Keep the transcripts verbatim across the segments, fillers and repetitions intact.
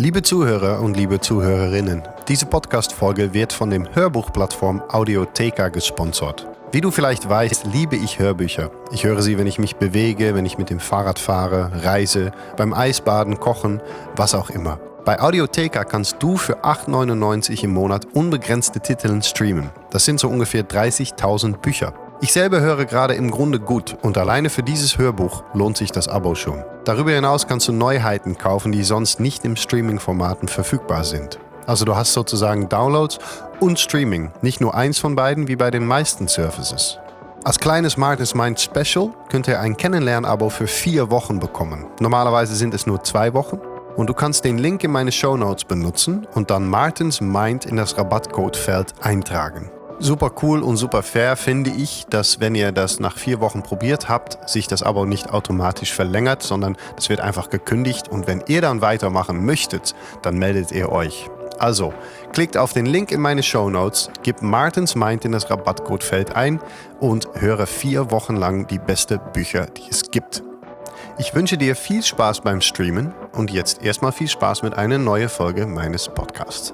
Liebe Zuhörer und liebe Zuhörerinnen, diese Podcast-Folge wird von dem Hörbuchplattform Audiotheka gesponsert. Wie du vielleicht weißt, liebe ich Hörbücher. Ich höre sie, wenn ich mich bewege, wenn ich mit dem Fahrrad fahre, reise, beim Eisbaden, kochen, was auch immer. Bei Audiotheka kannst du für acht neunundneunzig im Monat unbegrenzte Titel streamen. Das sind so ungefähr dreißigtausend Bücher. Ich selber höre gerade im Grunde gut und alleine für dieses Hörbuch lohnt sich das Abo schon. Darüber hinaus kannst du Neuheiten kaufen, die sonst nicht im Streaming-Formaten verfügbar sind. Also du hast sozusagen Downloads und Streaming, nicht nur eins von beiden wie bei den meisten Services. Als kleines Martins Mind Special könnt ihr ein Kennenlern-Abo für vier Wochen bekommen. Normalerweise sind es nur zwei Wochen. Und du kannst den Link in meine Shownotes benutzen und dann Martins Mind in das Rabattcodefeld eintragen. Super cool und super fair finde ich, dass wenn ihr das nach vier Wochen probiert habt, sich das Abo nicht automatisch verlängert, sondern es wird einfach gekündigt und wenn ihr dann weitermachen möchtet, dann meldet ihr euch. Also, klickt auf den Link in meine Shownotes, gebt Martins Mind in das Rabattcodefeld ein und höre vier Wochen lang die besten Bücher, die es gibt. Ich wünsche dir viel Spaß beim Streamen und jetzt erstmal viel Spaß mit einer neuen Folge meines Podcasts.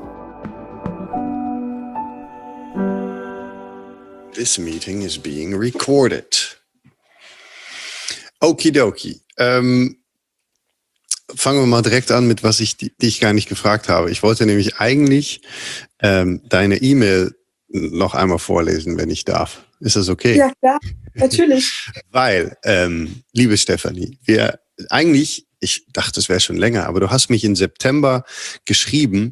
This meeting is being recorded. Okidoki. Ähm, fangen wir mal direkt an mit was ich dich gar nicht gefragt habe. Ich wollte nämlich eigentlich ähm, deine E-Mail noch einmal vorlesen, wenn ich darf. Ist das okay? Ja, klar, natürlich. Weil, ähm, liebe Stefanie, wir eigentlich, ich dachte, es wäre schon länger, aber du hast mich im September geschrieben,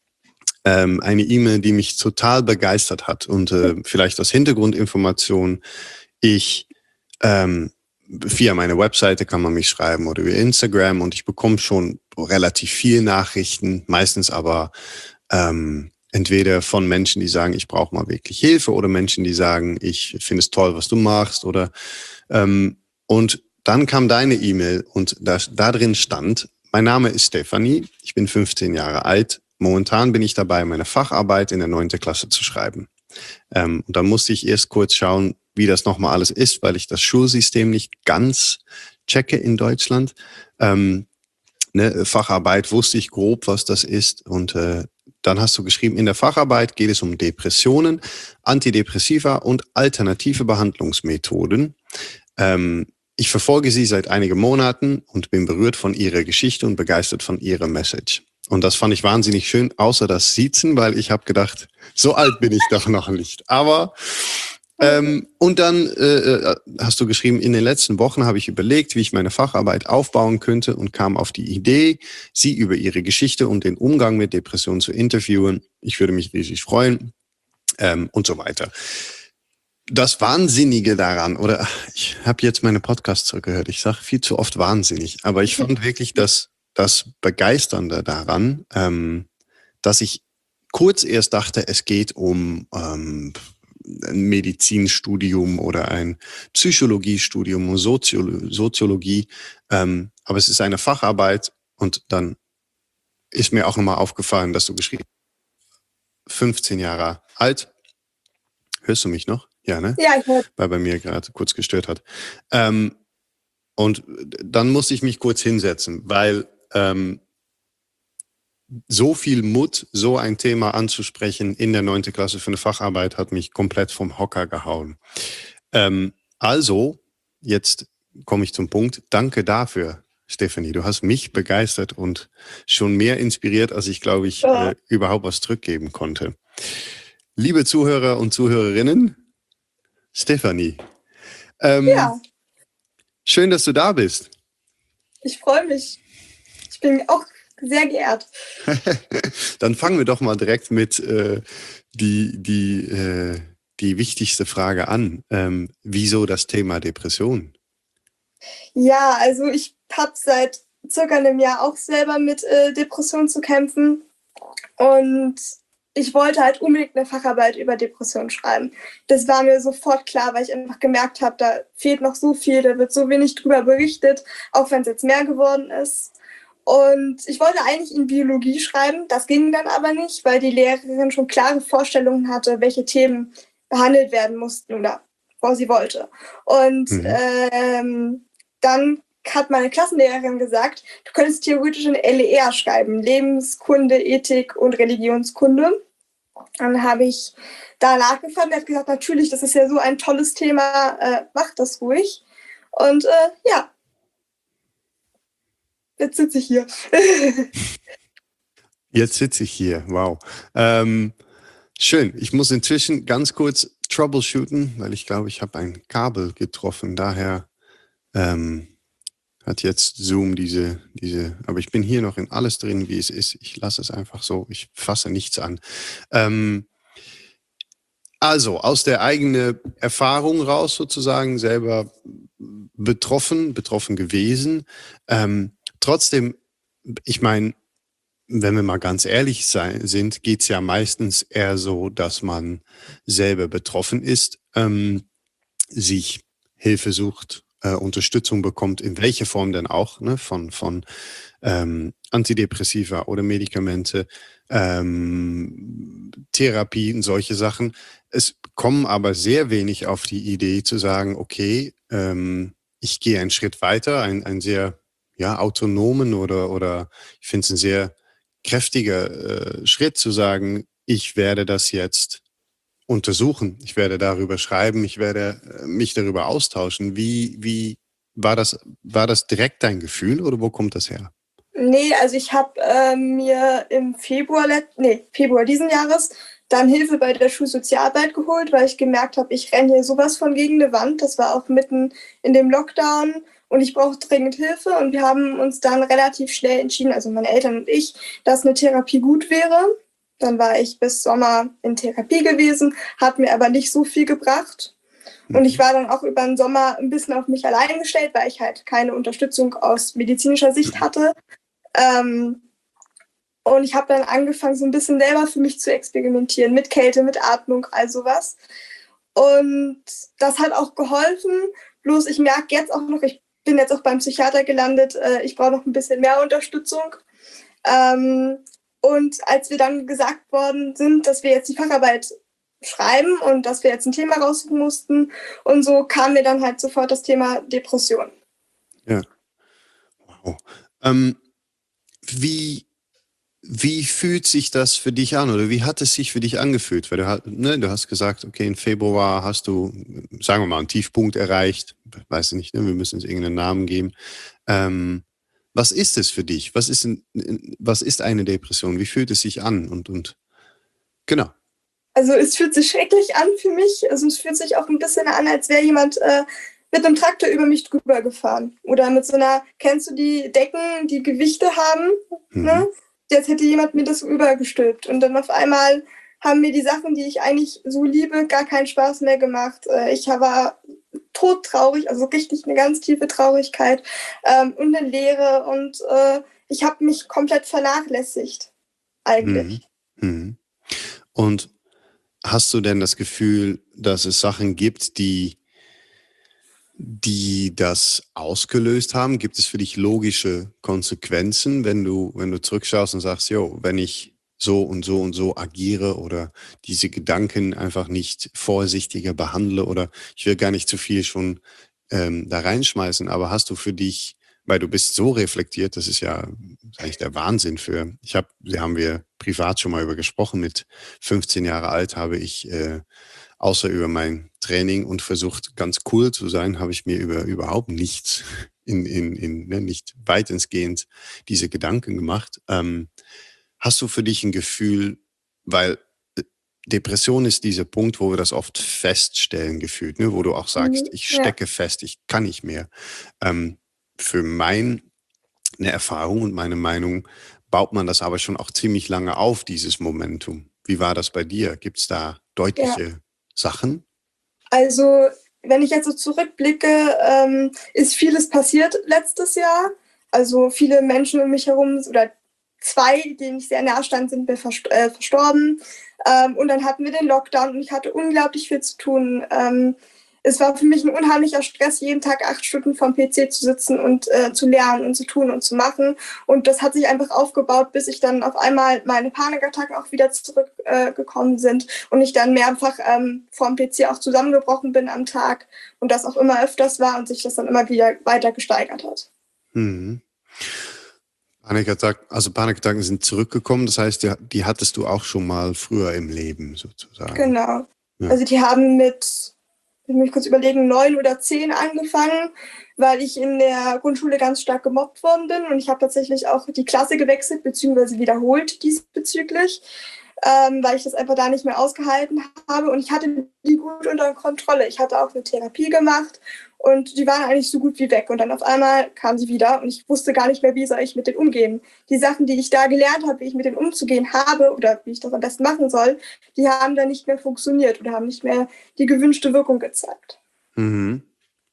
ähm, eine E-Mail, die mich total begeistert hat. Und äh, vielleicht als Hintergrundinformation, ich, ähm, via meine Webseite kann man mich schreiben oder über Instagram und ich bekomme schon relativ viel Nachrichten, meistens aber ähm, entweder von Menschen, die sagen, ich brauche mal wirklich Hilfe oder Menschen, die sagen, ich finde es toll, was du machst oder ähm, und dann kam deine E-Mail und da, da drin stand, mein Name ist Stefanie, ich bin fünfzehn Jahre alt, momentan bin ich dabei, meine Facharbeit in der neunten Klasse zu schreiben. Ähm, und dann musste ich erst kurz schauen, wie das nochmal alles ist, weil ich das Schulsystem nicht ganz checke in Deutschland. Ähm, ne, Facharbeit wusste ich grob, was das ist und äh, dann hast du geschrieben, in der Facharbeit geht es um Depressionen, Antidepressiva und alternative Behandlungsmethoden. Ähm, ich verfolge sie seit einigen Monaten und bin berührt von ihrer Geschichte und begeistert von ihrer Message. Und das fand ich wahnsinnig schön, außer das Siezen, weil ich habe gedacht, so alt bin ich doch noch nicht. Aber ähm, und dann äh, hast du geschrieben, in den letzten Wochen habe ich überlegt, wie ich meine Facharbeit aufbauen könnte und kam auf die Idee, sie über ihre Geschichte und den Umgang mit Depressionen zu interviewen. Ich würde mich riesig freuen ähm, und so weiter. Das Wahnsinnige daran, oder ich habe jetzt meine Podcasts zurückgehört, ich sage viel zu oft wahnsinnig, aber ich fand wirklich das, das Begeisternde daran, ähm, dass ich kurz erst dachte, es geht um ähm, ein Medizinstudium oder ein Psychologiestudium, Soziolo- Soziologie, ähm, aber es ist eine Facharbeit und dann ist mir auch nochmal aufgefallen, dass du geschrieben hast, fünfzehn Jahre alt. Hörst du mich noch? Ja, ne? Ja, ich höre. Weil bei mir gerade kurz gestört hat. Ähm, und dann musste ich mich kurz hinsetzen, weil ähm, so viel Mut, so ein Thema anzusprechen in der neunten Klasse für eine Facharbeit hat mich komplett vom Hocker gehauen. Ähm, also, jetzt komme ich zum Punkt. Danke dafür, Stefanie. Du hast mich begeistert und schon mehr inspiriert, als ich, glaube ich, Ja. äh, überhaupt was zurückgeben konnte. Liebe Zuhörer und Zuhörerinnen, Stefanie, ähm, Ja, schön, dass du da bist. ich freue mich. Ich bin auch sehr geehrt. Dann fangen wir doch mal direkt mit äh, die, die, äh, die wichtigste Frage an. Ähm, wieso das Thema Depression? Ja, also ich habe seit circa einem Jahr auch selber mit äh, Depressionen zu kämpfen und ich wollte halt unbedingt eine Facharbeit über Depressionen schreiben. Das war mir sofort klar, weil ich einfach gemerkt habe, da fehlt noch so viel, da wird so wenig drüber berichtet, auch wenn es jetzt mehr geworden ist. Und ich wollte eigentlich in Biologie schreiben, das ging dann aber nicht, weil die Lehrerin schon klare Vorstellungen hatte, welche Themen behandelt werden mussten oder was sie wollte. Und Mhm. ähm, dann hat meine Klassenlehrerin gesagt, du könntest theoretisch ein L E R schreiben, Lebenskunde, Ethik und Religionskunde. Dann habe ich da nachgefragt und hat gesagt, natürlich, das ist ja so ein tolles Thema, äh, mach das ruhig. Und äh, ja, jetzt sitze ich hier. Jetzt sitze ich hier, wow. Ähm, schön, ich muss inzwischen ganz kurz troubleshooten, weil ich glaube, ich habe ein Kabel getroffen. Daher ähm, hat jetzt Zoom diese, diese, aber ich bin hier noch in alles drin, wie es ist. Ich lasse es einfach so, ich fasse nichts an. Ähm, also aus der eigenen Erfahrung raus sozusagen, selber betroffen, betroffen gewesen. Ähm, trotzdem, ich meine, wenn wir mal ganz ehrlich sein, sind, geht's ja meistens eher so, dass man selber betroffen ist, ähm, sich Hilfe sucht, äh, Unterstützung bekommt, in welcher Form denn auch, ne, von, von ähm, Antidepressiva oder Medikamente, ähm, Therapie und solche Sachen. Es kommen aber sehr wenig auf die Idee zu sagen, okay, ähm, ich gehe einen Schritt weiter, einen, einen sehr ja, autonomen oder, oder ich finde es ein sehr kräftiger äh, Schritt zu sagen, ich werde das jetzt untersuchen, ich werde darüber schreiben, ich werde äh, mich darüber austauschen. Wie, wie war das, war das direkt dein Gefühl oder wo kommt das her? Nee, also ich habe äh, mir im Februar, nee, Februar diesen Jahres dann Hilfe bei der Schulsozialarbeit geholt, weil ich gemerkt habe, ich renne hier sowas von gegen eine Wand. Das war auch mitten in dem Lockdown und ich brauche dringend Hilfe. Und wir haben uns dann relativ schnell entschieden, also meine Eltern und ich, dass eine Therapie gut wäre. Dann war ich bis Sommer in Therapie gewesen, hat mir aber nicht so viel gebracht. Und ich war dann auch über den Sommer ein bisschen auf mich allein gestellt, weil ich halt keine Unterstützung aus medizinischer Sicht hatte. Ähm, und ich habe dann angefangen, so ein bisschen selber für mich zu experimentieren, mit Kälte, mit Atmung, all sowas. Und das hat auch geholfen. Bloß ich merke jetzt auch noch, ich bin jetzt auch beim Psychiater gelandet, äh, ich brauche noch ein bisschen mehr Unterstützung. Ähm, und als wir dann gesagt worden sind, dass wir jetzt die Facharbeit schreiben und dass wir jetzt ein Thema raussuchen mussten, und so kam mir dann halt sofort das Thema Depression. Ja, wow. Ähm, wie, wie fühlt sich das für dich an oder wie hat es sich für dich angefühlt? Weil du, ha- ne, du hast gesagt, okay, im Februar hast du, sagen wir mal, einen Tiefpunkt erreicht. Weiß ich nicht, ne, wir müssen es irgendeinen Namen geben. Ähm, was ist es für dich? Was ist, ein, was ist eine Depression? Wie fühlt es sich an? Und, und genau. Also es fühlt sich schrecklich an für mich. Also es fühlt sich auch ein bisschen an, als wäre jemand äh, mit einem Traktor über mich drüber gefahren. Oder mit so einer, kennst du die Decken, die Gewichte haben? Mhm. Ne? Jetzt hätte jemand mir das so übergestülpt. Und dann auf einmal haben mir die Sachen, die ich eigentlich so liebe, gar keinen Spaß mehr gemacht. Äh, ich war todtraurig, also richtig eine ganz tiefe Traurigkeit ähm, und eine Leere. Und äh, ich habe mich komplett vernachlässigt, Mhm. eigentlich. Mhm. Und hast du denn das Gefühl, dass es Sachen gibt, die, die das ausgelöst haben? Gibt es für dich logische Konsequenzen, wenn du, wenn du zurückschaust und sagst, jo, wenn ich so und so und so agiere oder diese Gedanken einfach nicht vorsichtiger behandle oder ich will gar nicht zu viel schon ähm, da reinschmeißen, aber hast du für dich, weil du bist so reflektiert, das ist ja eigentlich der Wahnsinn für, ich habe, da haben wir privat schon mal über gesprochen, mit fünfzehn Jahre alt habe ich äh, außer über mein Training und versucht, ganz cool zu sein, habe ich mir über überhaupt nichts in, in, in ne, nicht weitestgehend diese Gedanken gemacht. Ähm, hast du für dich ein Gefühl, weil äh, Depression ist dieser Punkt, wo wir das oft feststellen, gefühlt, ne, wo du auch sagst, Mhm. ich Ja. stecke fest, ich kann nicht mehr. Ähm, für meine Erfahrung und meine Meinung baut man das aber schon auch ziemlich lange auf, dieses Momentum. Wie war das bei dir? Gibt es da Ja. deutliche Sachen? Also, wenn ich jetzt so zurückblicke, ähm, ist vieles passiert letztes Jahr. Also viele Menschen um mich herum oder zwei, denen ich sehr nahe stand, sind mir verst äh, verstorben. Ähm, und dann hatten wir den Lockdown und ich hatte unglaublich viel zu tun. Ähm, es war für mich ein unheimlicher Stress, jeden Tag acht Stunden vorm P C zu sitzen und äh, zu lernen und zu tun und zu machen. Und das hat sich einfach aufgebaut, bis ich dann auf einmal meine Panikattacken auch wieder zurückgekommen äh, sind und ich dann mehrfach ähm, vorm P C auch zusammengebrochen bin am Tag und das auch immer öfters war und sich das dann immer wieder weiter gesteigert hat. Mhm. Panikattacken, also Panikattacken sind zurückgekommen, das heißt, die, die hattest du auch schon mal früher im Leben sozusagen. Genau. Ja. Also die haben mit, ich muss mich kurz überlegen, neun oder zehn angefangen, weil ich in der Grundschule ganz stark gemobbt worden bin und ich habe tatsächlich auch die Klasse gewechselt bzw. wiederholt diesbezüglich, ähm, weil ich das einfach da nicht mehr ausgehalten habe und ich hatte die gut unter Kontrolle. Ich hatte auch eine Therapie gemacht und die waren eigentlich so gut wie weg und dann auf einmal kamen sie wieder und ich wusste gar nicht mehr, wie soll ich mit denen umgehen. Die Sachen, die ich da gelernt habe, wie ich mit denen umzugehen habe oder wie ich das am besten machen soll, die haben dann nicht mehr funktioniert oder haben nicht mehr die gewünschte Wirkung gezeigt. Mhm.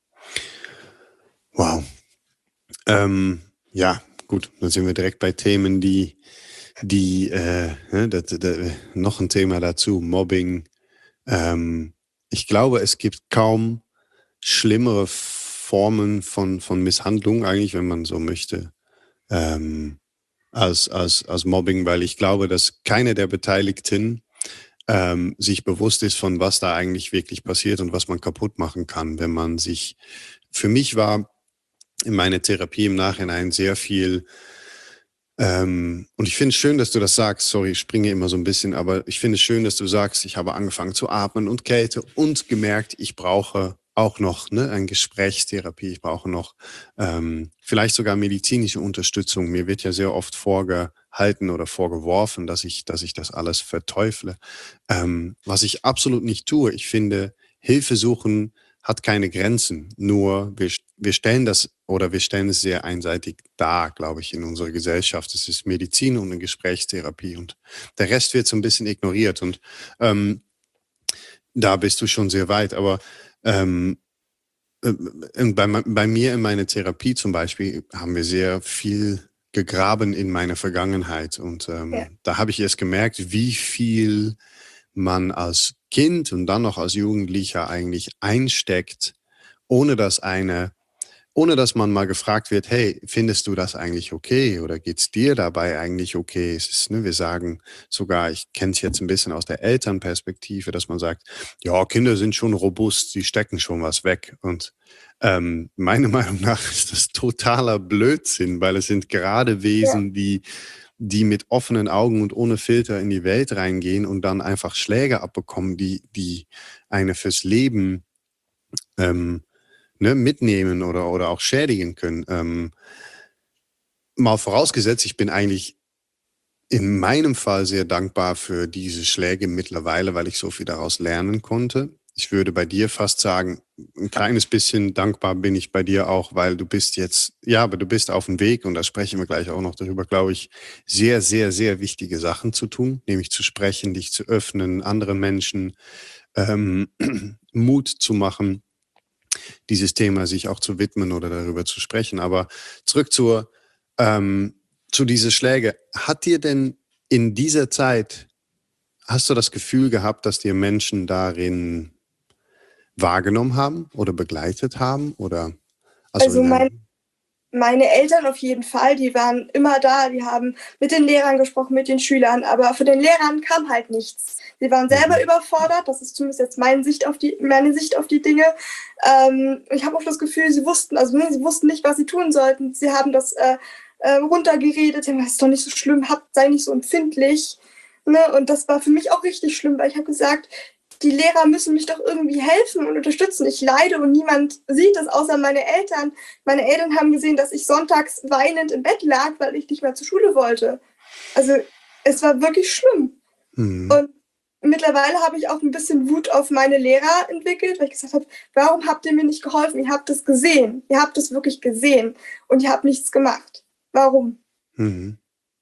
Wow. Ähm, ja, gut, dann sind wir direkt bei Themen, die, die äh, das, das, noch ein Thema dazu, Mobbing. Ähm, ich glaube, es gibt kaum schlimmere Formen von, von Misshandlung, eigentlich, wenn man so möchte, ähm, als, als, als Mobbing, weil ich glaube, dass keine der Beteiligten ähm, sich bewusst ist, von was da eigentlich wirklich passiert und was man kaputt machen kann, wenn man sich, für mich war in meiner Therapie im Nachhinein sehr viel, ähm, und ich finde es schön, dass du das sagst, sorry, ich springe immer so ein bisschen, aber ich finde es schön, dass du sagst, ich habe angefangen zu atmen und Kälte und gemerkt, ich brauche auch noch ne, eine Gesprächstherapie, ich brauche noch ähm, vielleicht sogar medizinische Unterstützung. Mir wird ja sehr oft vorgehalten oder vorgeworfen, dass ich, dass ich das alles verteufle. Ähm, was ich absolut nicht tue, ich finde, Hilfe suchen hat keine Grenzen. Nur wir, wir stellen das oder wir stellen es sehr einseitig dar, glaube ich, in unserer Gesellschaft. Es ist Medizin und eine Gesprächstherapie und der Rest wird so ein bisschen ignoriert und ähm, da bist du schon sehr weit. Aber ähm, äh, bei, bei mir in meiner Therapie zum Beispiel haben wir sehr viel gegraben in meiner Vergangenheit und ähm, Ja. da habe ich erst gemerkt, wie viel man als Kind und dann noch als Jugendlicher eigentlich einsteckt, ohne dass eine, ohne dass man mal gefragt wird, hey, findest du das eigentlich okay oder geht's dir dabei eigentlich okay? Es ist, ne, wir sagen sogar, ich kenne es jetzt ein bisschen aus der Elternperspektive, dass man sagt, ja, Kinder sind schon robust, sie stecken schon was weg und ähm, meiner Meinung nach ist das totaler Blödsinn, weil es sind gerade Ja. Wesen, die die mit offenen Augen und ohne Filter in die Welt reingehen und dann einfach Schläge abbekommen, die, die eine fürs Leben ähm, ne, mitnehmen oder, oder auch schädigen können. Ähm, mal vorausgesetzt, ich bin eigentlich in meinem Fall sehr dankbar für diese Schläge mittlerweile, weil ich so viel daraus lernen konnte. Ich würde bei dir fast sagen, ein kleines bisschen dankbar bin ich bei dir auch, weil du bist jetzt, ja, aber du bist auf dem Weg und da sprechen wir gleich auch noch darüber, glaube ich, sehr, sehr, sehr wichtige Sachen zu tun, nämlich zu sprechen, dich zu öffnen, anderen Menschen ähm, Mut zu machen, dieses Thema sich auch zu widmen oder darüber zu sprechen. Aber zurück zur, ähm, zu diese Schläge. Hat dir denn in dieser Zeit, hast du das Gefühl gehabt, dass dir Menschen darin wahrgenommen haben oder begleitet haben? Oder also Also in mein, einem, meine Eltern auf jeden Fall, die waren immer da, die haben mit den Lehrern gesprochen, mit den Schülern, aber von den Lehrern kam halt nichts. Sie waren selber mhm. überfordert, das ist zumindest jetzt meine Sicht auf die, meine Sicht auf die Dinge. Ähm, ich habe auch das Gefühl, sie wussten, also ne, sie wussten nicht, was sie tun sollten. Sie haben das äh, äh, runtergeredet, das ist doch nicht so schlimm, habt, sei nicht so empfindlich. Ne? Und das war für mich auch richtig schlimm, weil ich habe gesagt, die Lehrer müssen mich doch irgendwie helfen und unterstützen. Ich leide und niemand sieht es außer meine Eltern. Meine Eltern haben gesehen, dass ich sonntags weinend im Bett lag, weil ich nicht mehr zur Schule wollte. Also es war wirklich schlimm. Mhm. Und mittlerweile habe ich auch ein bisschen Wut auf meine Lehrer entwickelt, weil ich gesagt habe, warum habt ihr mir nicht geholfen? Ihr habt es gesehen. Ihr habt es wirklich gesehen und ihr habt nichts gemacht. Warum? Mhm.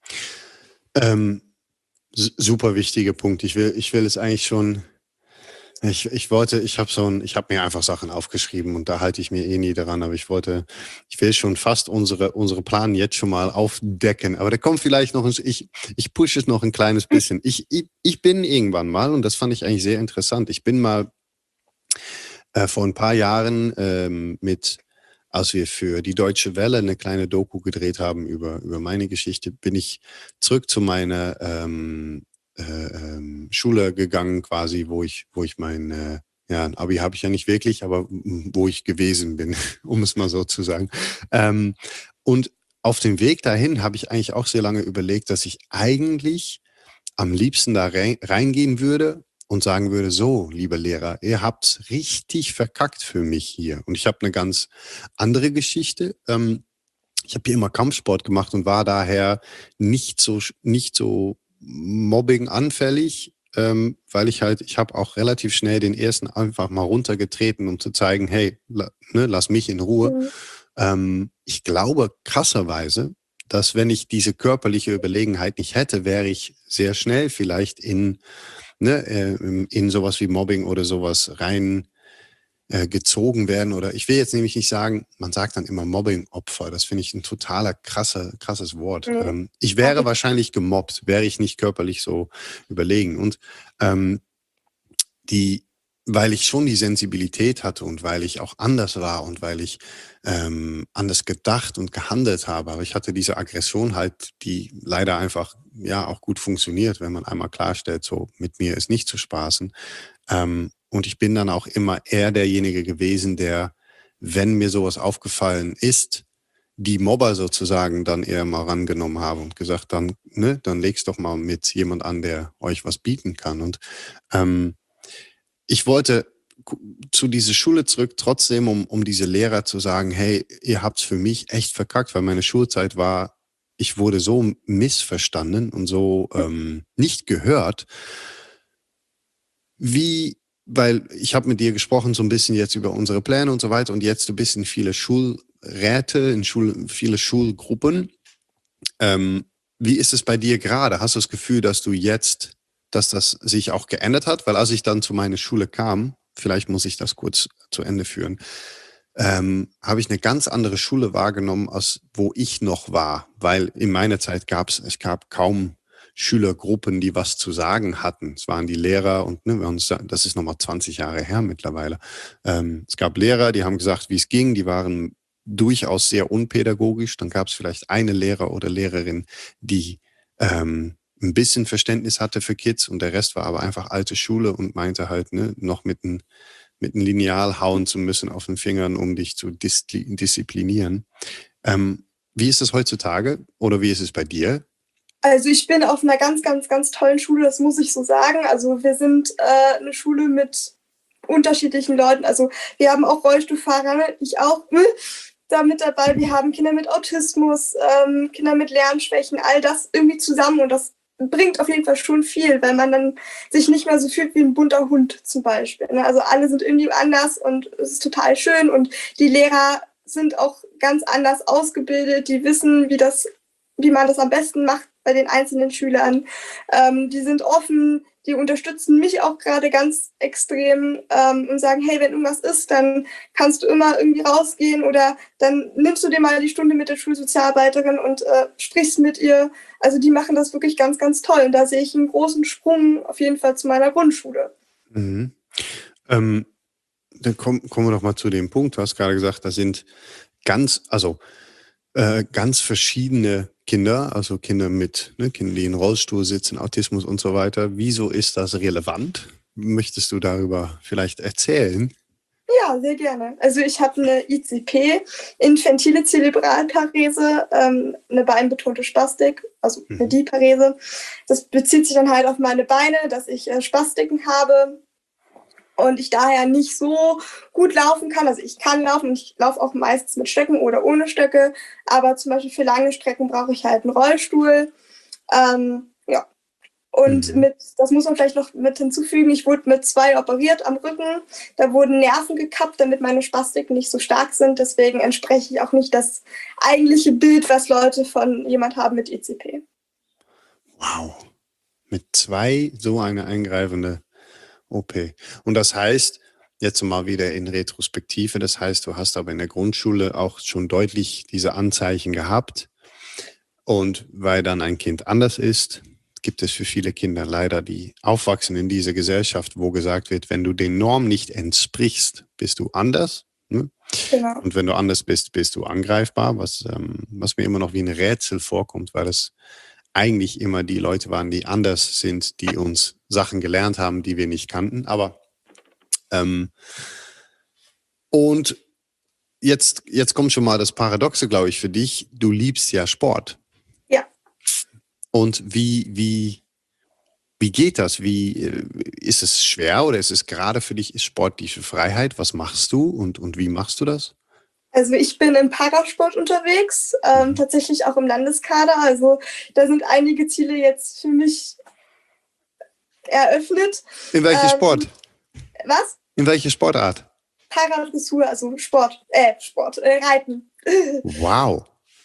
Ähm, super wichtiger Punkt. Ich will, ich will es eigentlich schon. Ich, ich wollte, ich habe so ein, ich habe mir einfach Sachen aufgeschrieben und da halte ich mir eh nie daran, aber ich wollte, ich will schon fast unsere, unsere Plan jetzt schon mal aufdecken. Aber da kommt vielleicht noch ein, ich, ich pushe es noch ein kleines bisschen. Ich, ich, ich bin irgendwann mal, und das fand ich eigentlich sehr interessant, ich bin mal äh, vor ein paar Jahren ähm, mit, als wir für die Deutsche Welle eine kleine Doku gedreht haben über, über meine Geschichte, bin ich zurück zu meiner ähm, äh, ähm, Schule gegangen, quasi, wo ich, wo ich mein, äh, ja, ein Abi habe ich ja nicht wirklich, aber wo ich gewesen bin, um es mal so zu sagen. Ähm, und auf dem Weg dahin habe ich eigentlich auch sehr lange überlegt, dass ich eigentlich am liebsten da rein, reingehen würde und sagen würde, so, liebe Lehrer, ihr habt's richtig verkackt für mich hier. Und ich habe eine ganz andere Geschichte. Ähm, ich habe hier immer Kampfsport gemacht und war daher nicht so, nicht so Mobbing anfällig, ähm, weil ich halt, ich habe auch relativ schnell den ersten einfach mal runtergetreten, um zu zeigen, hey, la, ne, lass mich in Ruhe. Mhm. Ähm, ich glaube krasserweise, dass wenn ich diese körperliche Überlegenheit nicht hätte, wäre ich sehr schnell vielleicht in, ne, äh, in sowas wie Mobbing oder sowas rein äh, gezogen werden. Oder ich will jetzt nämlich nicht sagen, man sagt dann immer Mobbing-Opfer. Das finde ich ein totaler krasser, krasses Wort. Mhm. Ähm, ich wäre wahrscheinlich gemobbt, wäre ich nicht körperlich so überlegen. Und ähm, die, weil ich schon die Sensibilität hatte und weil ich auch anders war und weil ich ähm, anders gedacht und gehandelt habe. Aber ich hatte diese Aggression halt, die leider einfach ja auch gut funktioniert, wenn man einmal klarstellt, so mit mir ist nicht zu spaßen. Ähm, und ich bin dann auch immer eher derjenige gewesen, der, wenn mir sowas aufgefallen ist, die Mobber sozusagen dann eher mal rangenommen habe und gesagt, dann, ne, dann leg's doch mal mit jemand an, der euch was bieten kann. Und ähm, ich wollte zu dieser Schule zurück, trotzdem, um, um diese Lehrer zu sagen, hey, ihr habt's für mich echt verkackt, weil meine Schulzeit war, ich wurde so missverstanden und so ähm, nicht gehört, wie, weil ich habe mit dir gesprochen so ein bisschen jetzt über unsere Pläne und so weiter und jetzt du bist in viele Schulräte, in Schul, viele Schulgruppen. Ähm, wie ist es bei dir gerade? Hast du das Gefühl, dass du jetzt, dass das sich auch geändert hat? Weil als ich dann zu meiner Schule kam, vielleicht muss ich das kurz zu Ende führen, ähm, habe ich eine ganz andere Schule wahrgenommen, als wo ich noch war. Weil in meiner Zeit gab es, es gab kaum Schülergruppen, die was zu sagen hatten. Es waren die Lehrer und ne, wir uns, das ist nochmal zwanzig Jahre her mittlerweile. Ähm, es gab Lehrer, die haben gesagt, wie es ging, die waren durchaus sehr unpädagogisch. Dann gab es vielleicht eine Lehrer oder Lehrerin, die ähm, ein bisschen Verständnis hatte für Kids und der Rest war aber einfach alte Schule und meinte halt, ne, noch mit einem mit einem Lineal hauen zu müssen auf den Fingern, um dich zu dis disziplinieren. Ähm, wie ist es heutzutage oder wie ist es bei dir? Also ich bin auf einer ganz, ganz, ganz tollen Schule, das muss ich so sagen. Also wir sind äh, eine Schule mit unterschiedlichen Leuten. Also wir haben auch Rollstuhlfahrer, ne? Ich auch hm, da mit dabei. Wir haben Kinder mit Autismus, ähm, Kinder mit Lernschwächen, all das irgendwie zusammen. Und das bringt auf jeden Fall schon viel, weil man dann sich nicht mehr so fühlt wie ein bunter Hund zum Beispiel. Ne? Also alle sind irgendwie anders und es ist total schön. Und die Lehrer sind auch ganz anders ausgebildet. Die wissen, wie das, wie man das am besten macht bei den einzelnen Schülern. Ähm, die sind offen, die unterstützen mich auch gerade ganz extrem ähm, und sagen, hey, wenn irgendwas ist, dann kannst du immer irgendwie rausgehen oder dann nimmst du dir mal die Stunde mit der Schulsozialarbeiterin und äh, sprichst mit ihr. Also die machen das wirklich ganz, ganz toll. Und da sehe ich einen großen Sprung auf jeden Fall zu meiner Grundschule. Mhm. Ähm, dann komm, kommen wir doch mal zu dem Punkt. Du hast gerade gesagt, da sind ganz, also äh, ganz verschiedene Kinder, also Kinder mit, ne, Kinder, die in Rollstuhl sitzen, Autismus und so weiter. Wieso ist das relevant? Möchtest du darüber vielleicht erzählen? Ja, sehr gerne. Also ich habe eine I C P, infantile Zerebralparese, ähm, eine beinbetonte Spastik, also eine Mhm. Diparese. Das bezieht sich dann halt auf meine Beine, dass ich äh, Spastiken habe und ich daher nicht so gut laufen kann. Also ich kann laufen, ich laufe auch meistens mit Stöcken oder ohne Stöcke, aber zum Beispiel für lange Strecken brauche ich halt einen Rollstuhl. Ähm, ja, und Mhm. mit, das muss man vielleicht noch mit hinzufügen, ich wurde mit zwei operiert am Rücken. Da wurden Nerven gekappt, damit meine Spastiken nicht so stark sind. Deswegen entspreche ich auch nicht das eigentliche Bild, was Leute von jemand haben mit I C P. Wow. Mit zwei so eine eingreifende O P. Und das heißt, jetzt mal wieder in Retrospektive, das heißt, du hast aber in der Grundschule auch schon deutlich diese Anzeichen gehabt. Und weil dann ein Kind anders ist, gibt es für viele Kinder leider, die aufwachsen in dieser Gesellschaft, wo gesagt wird, wenn du den Normen nicht entsprichst, bist du anders. Ne? Genau. Und wenn du anders bist, bist du angreifbar, was, ähm, was mir immer noch wie ein Rätsel vorkommt, weil das eigentlich immer die Leute waren, die anders sind, die uns Sachen gelernt haben, die wir nicht kannten. Aber ähm, und jetzt, jetzt kommt schon mal das Paradoxe, glaube ich, für dich. Du liebst ja Sport. Ja. Und wie, wie, wie geht das? Wie ist es schwer oder ist es gerade für dich sportliche Freiheit? Was machst du und, und wie machst du das? Also ich bin im Parasport unterwegs, ähm, Mhm. tatsächlich auch im Landeskader. Also da sind einige Ziele jetzt für mich eröffnet. In welchem Ähm, Sport? Was? In welche Sportart? Paradressur, also Sport, äh, Sport, äh, Reiten. Wow.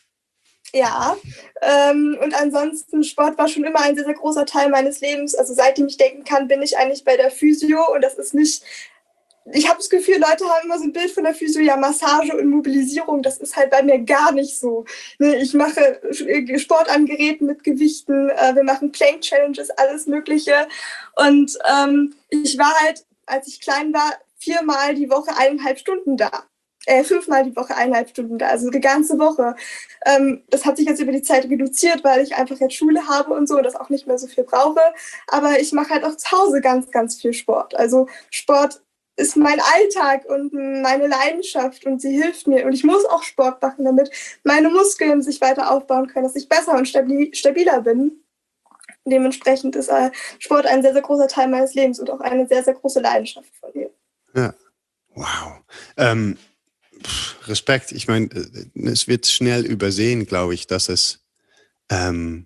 Ja, ähm, und ansonsten Sport war schon immer ein sehr, sehr großer Teil meines Lebens. Also seitdem ich denken kann, bin ich eigentlich bei der Physio und das ist nicht, ich habe das Gefühl, Leute haben immer so ein Bild von der Physio, ja, Massage und Mobilisierung, das ist halt bei mir gar nicht so. Ne, ich mache Sport an Geräten mit Gewichten, äh, wir machen Plank-Challenges, alles Mögliche und ähm, ich war halt, als ich klein war, viermal die Woche eineinhalb Stunden da. Äh, fünfmal die Woche eineinhalb Stunden da, also die ganze Woche. Ähm, das hat sich jetzt über die Zeit reduziert, weil ich einfach jetzt Schule habe und so und das auch nicht mehr so viel brauche. Aber ich mache halt auch zu Hause ganz, ganz viel Sport. Also Sport ist mein Alltag und meine Leidenschaft und sie hilft mir. Und ich muss auch Sport machen, damit meine Muskeln sich weiter aufbauen können, dass ich besser und stabil, stabiler bin. Dementsprechend ist äh, Sport ein sehr, sehr großer Teil meines Lebens und auch eine sehr, sehr große Leidenschaft von mir. Ja, wow. Ähm, Respekt. Ich meine, es wird schnell übersehen, glaube ich, dass es ähm,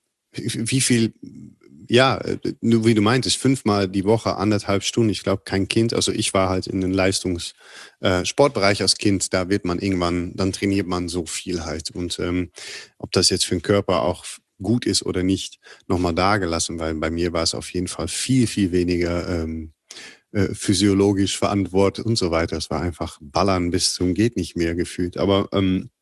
wie viel, ja, nur wie du meintest, fünfmal die Woche, anderthalb Stunden. Ich glaube, kein Kind, also ich war halt in den Leistungssportbereich äh, als Kind, da wird man irgendwann, dann trainiert man so viel halt. Und ähm, ob das jetzt für den Körper auch gut ist oder nicht, nochmal dagelassen, weil bei mir war es auf jeden Fall viel, viel weniger ähm, äh, physiologisch verantwortet und so weiter. Es war einfach ballern bis zum geht nicht mehr gefühlt. Aber ähm,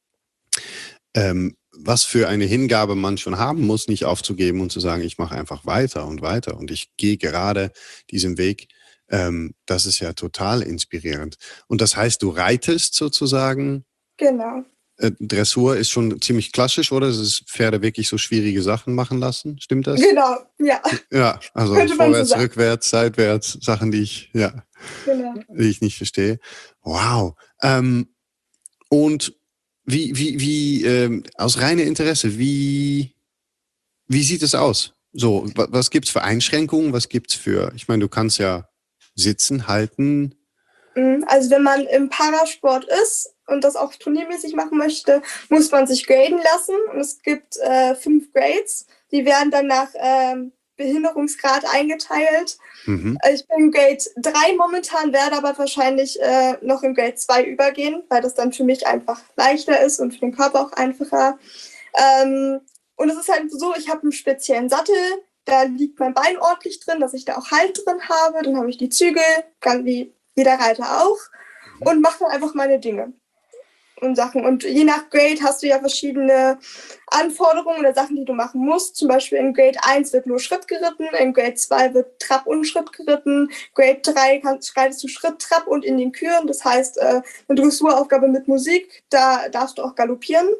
ähm, was für eine Hingabe man schon haben muss, nicht aufzugeben und zu sagen, ich mache einfach weiter und weiter und ich gehe gerade diesen Weg, ähm, das ist ja total inspirierend. Und das heißt, du reitest sozusagen. Genau. Äh, Dressur ist schon ziemlich klassisch, oder? Das ist Pferde wirklich so schwierige Sachen machen lassen, stimmt das? Genau, ja. Ja, also Könnte man so vorwärts, sagen. rückwärts, seitwärts, Sachen, die ich, ja, Genau. die ich nicht verstehe. Wow. Ähm, und wie, wie, wie, ähm, aus reinem Interesse, wie, wie sieht es aus? So, wa- was gibt's für Einschränkungen? Was gibt's für, ich meine, du kannst ja sitzen, halten. Mm, Also wenn man im Parasport ist und das auch turniermäßig machen möchte, muss man sich graden lassen. Und es gibt äh, fünf Grades. Die werden dann nach ähm, Behinderungsgrad eingeteilt. Mhm. Ich bin Grade drei momentan, werde aber wahrscheinlich äh, noch in Grade zwei übergehen, weil das dann für mich einfach leichter ist und für den Körper auch einfacher. Ähm, und es ist halt so, ich habe einen speziellen Sattel, da liegt mein Bein ordentlich drin, dass ich da auch Halt drin habe. Dann habe ich die Zügel, ganz wie jeder Reiter auch, und mache dann einfach meine Dinge und Sachen. Und je nach Grade hast du ja verschiedene Anforderungen oder Sachen, die du machen musst. Zum Beispiel in Grade eins wird nur Schritt geritten, in Grade zwei wird Trab und Schritt geritten, Grade drei kannst, reitest du Schritt, Trab und in den Küren. Das heißt, äh, eine Dressuraufgabe mit Musik, da darfst du auch galoppieren.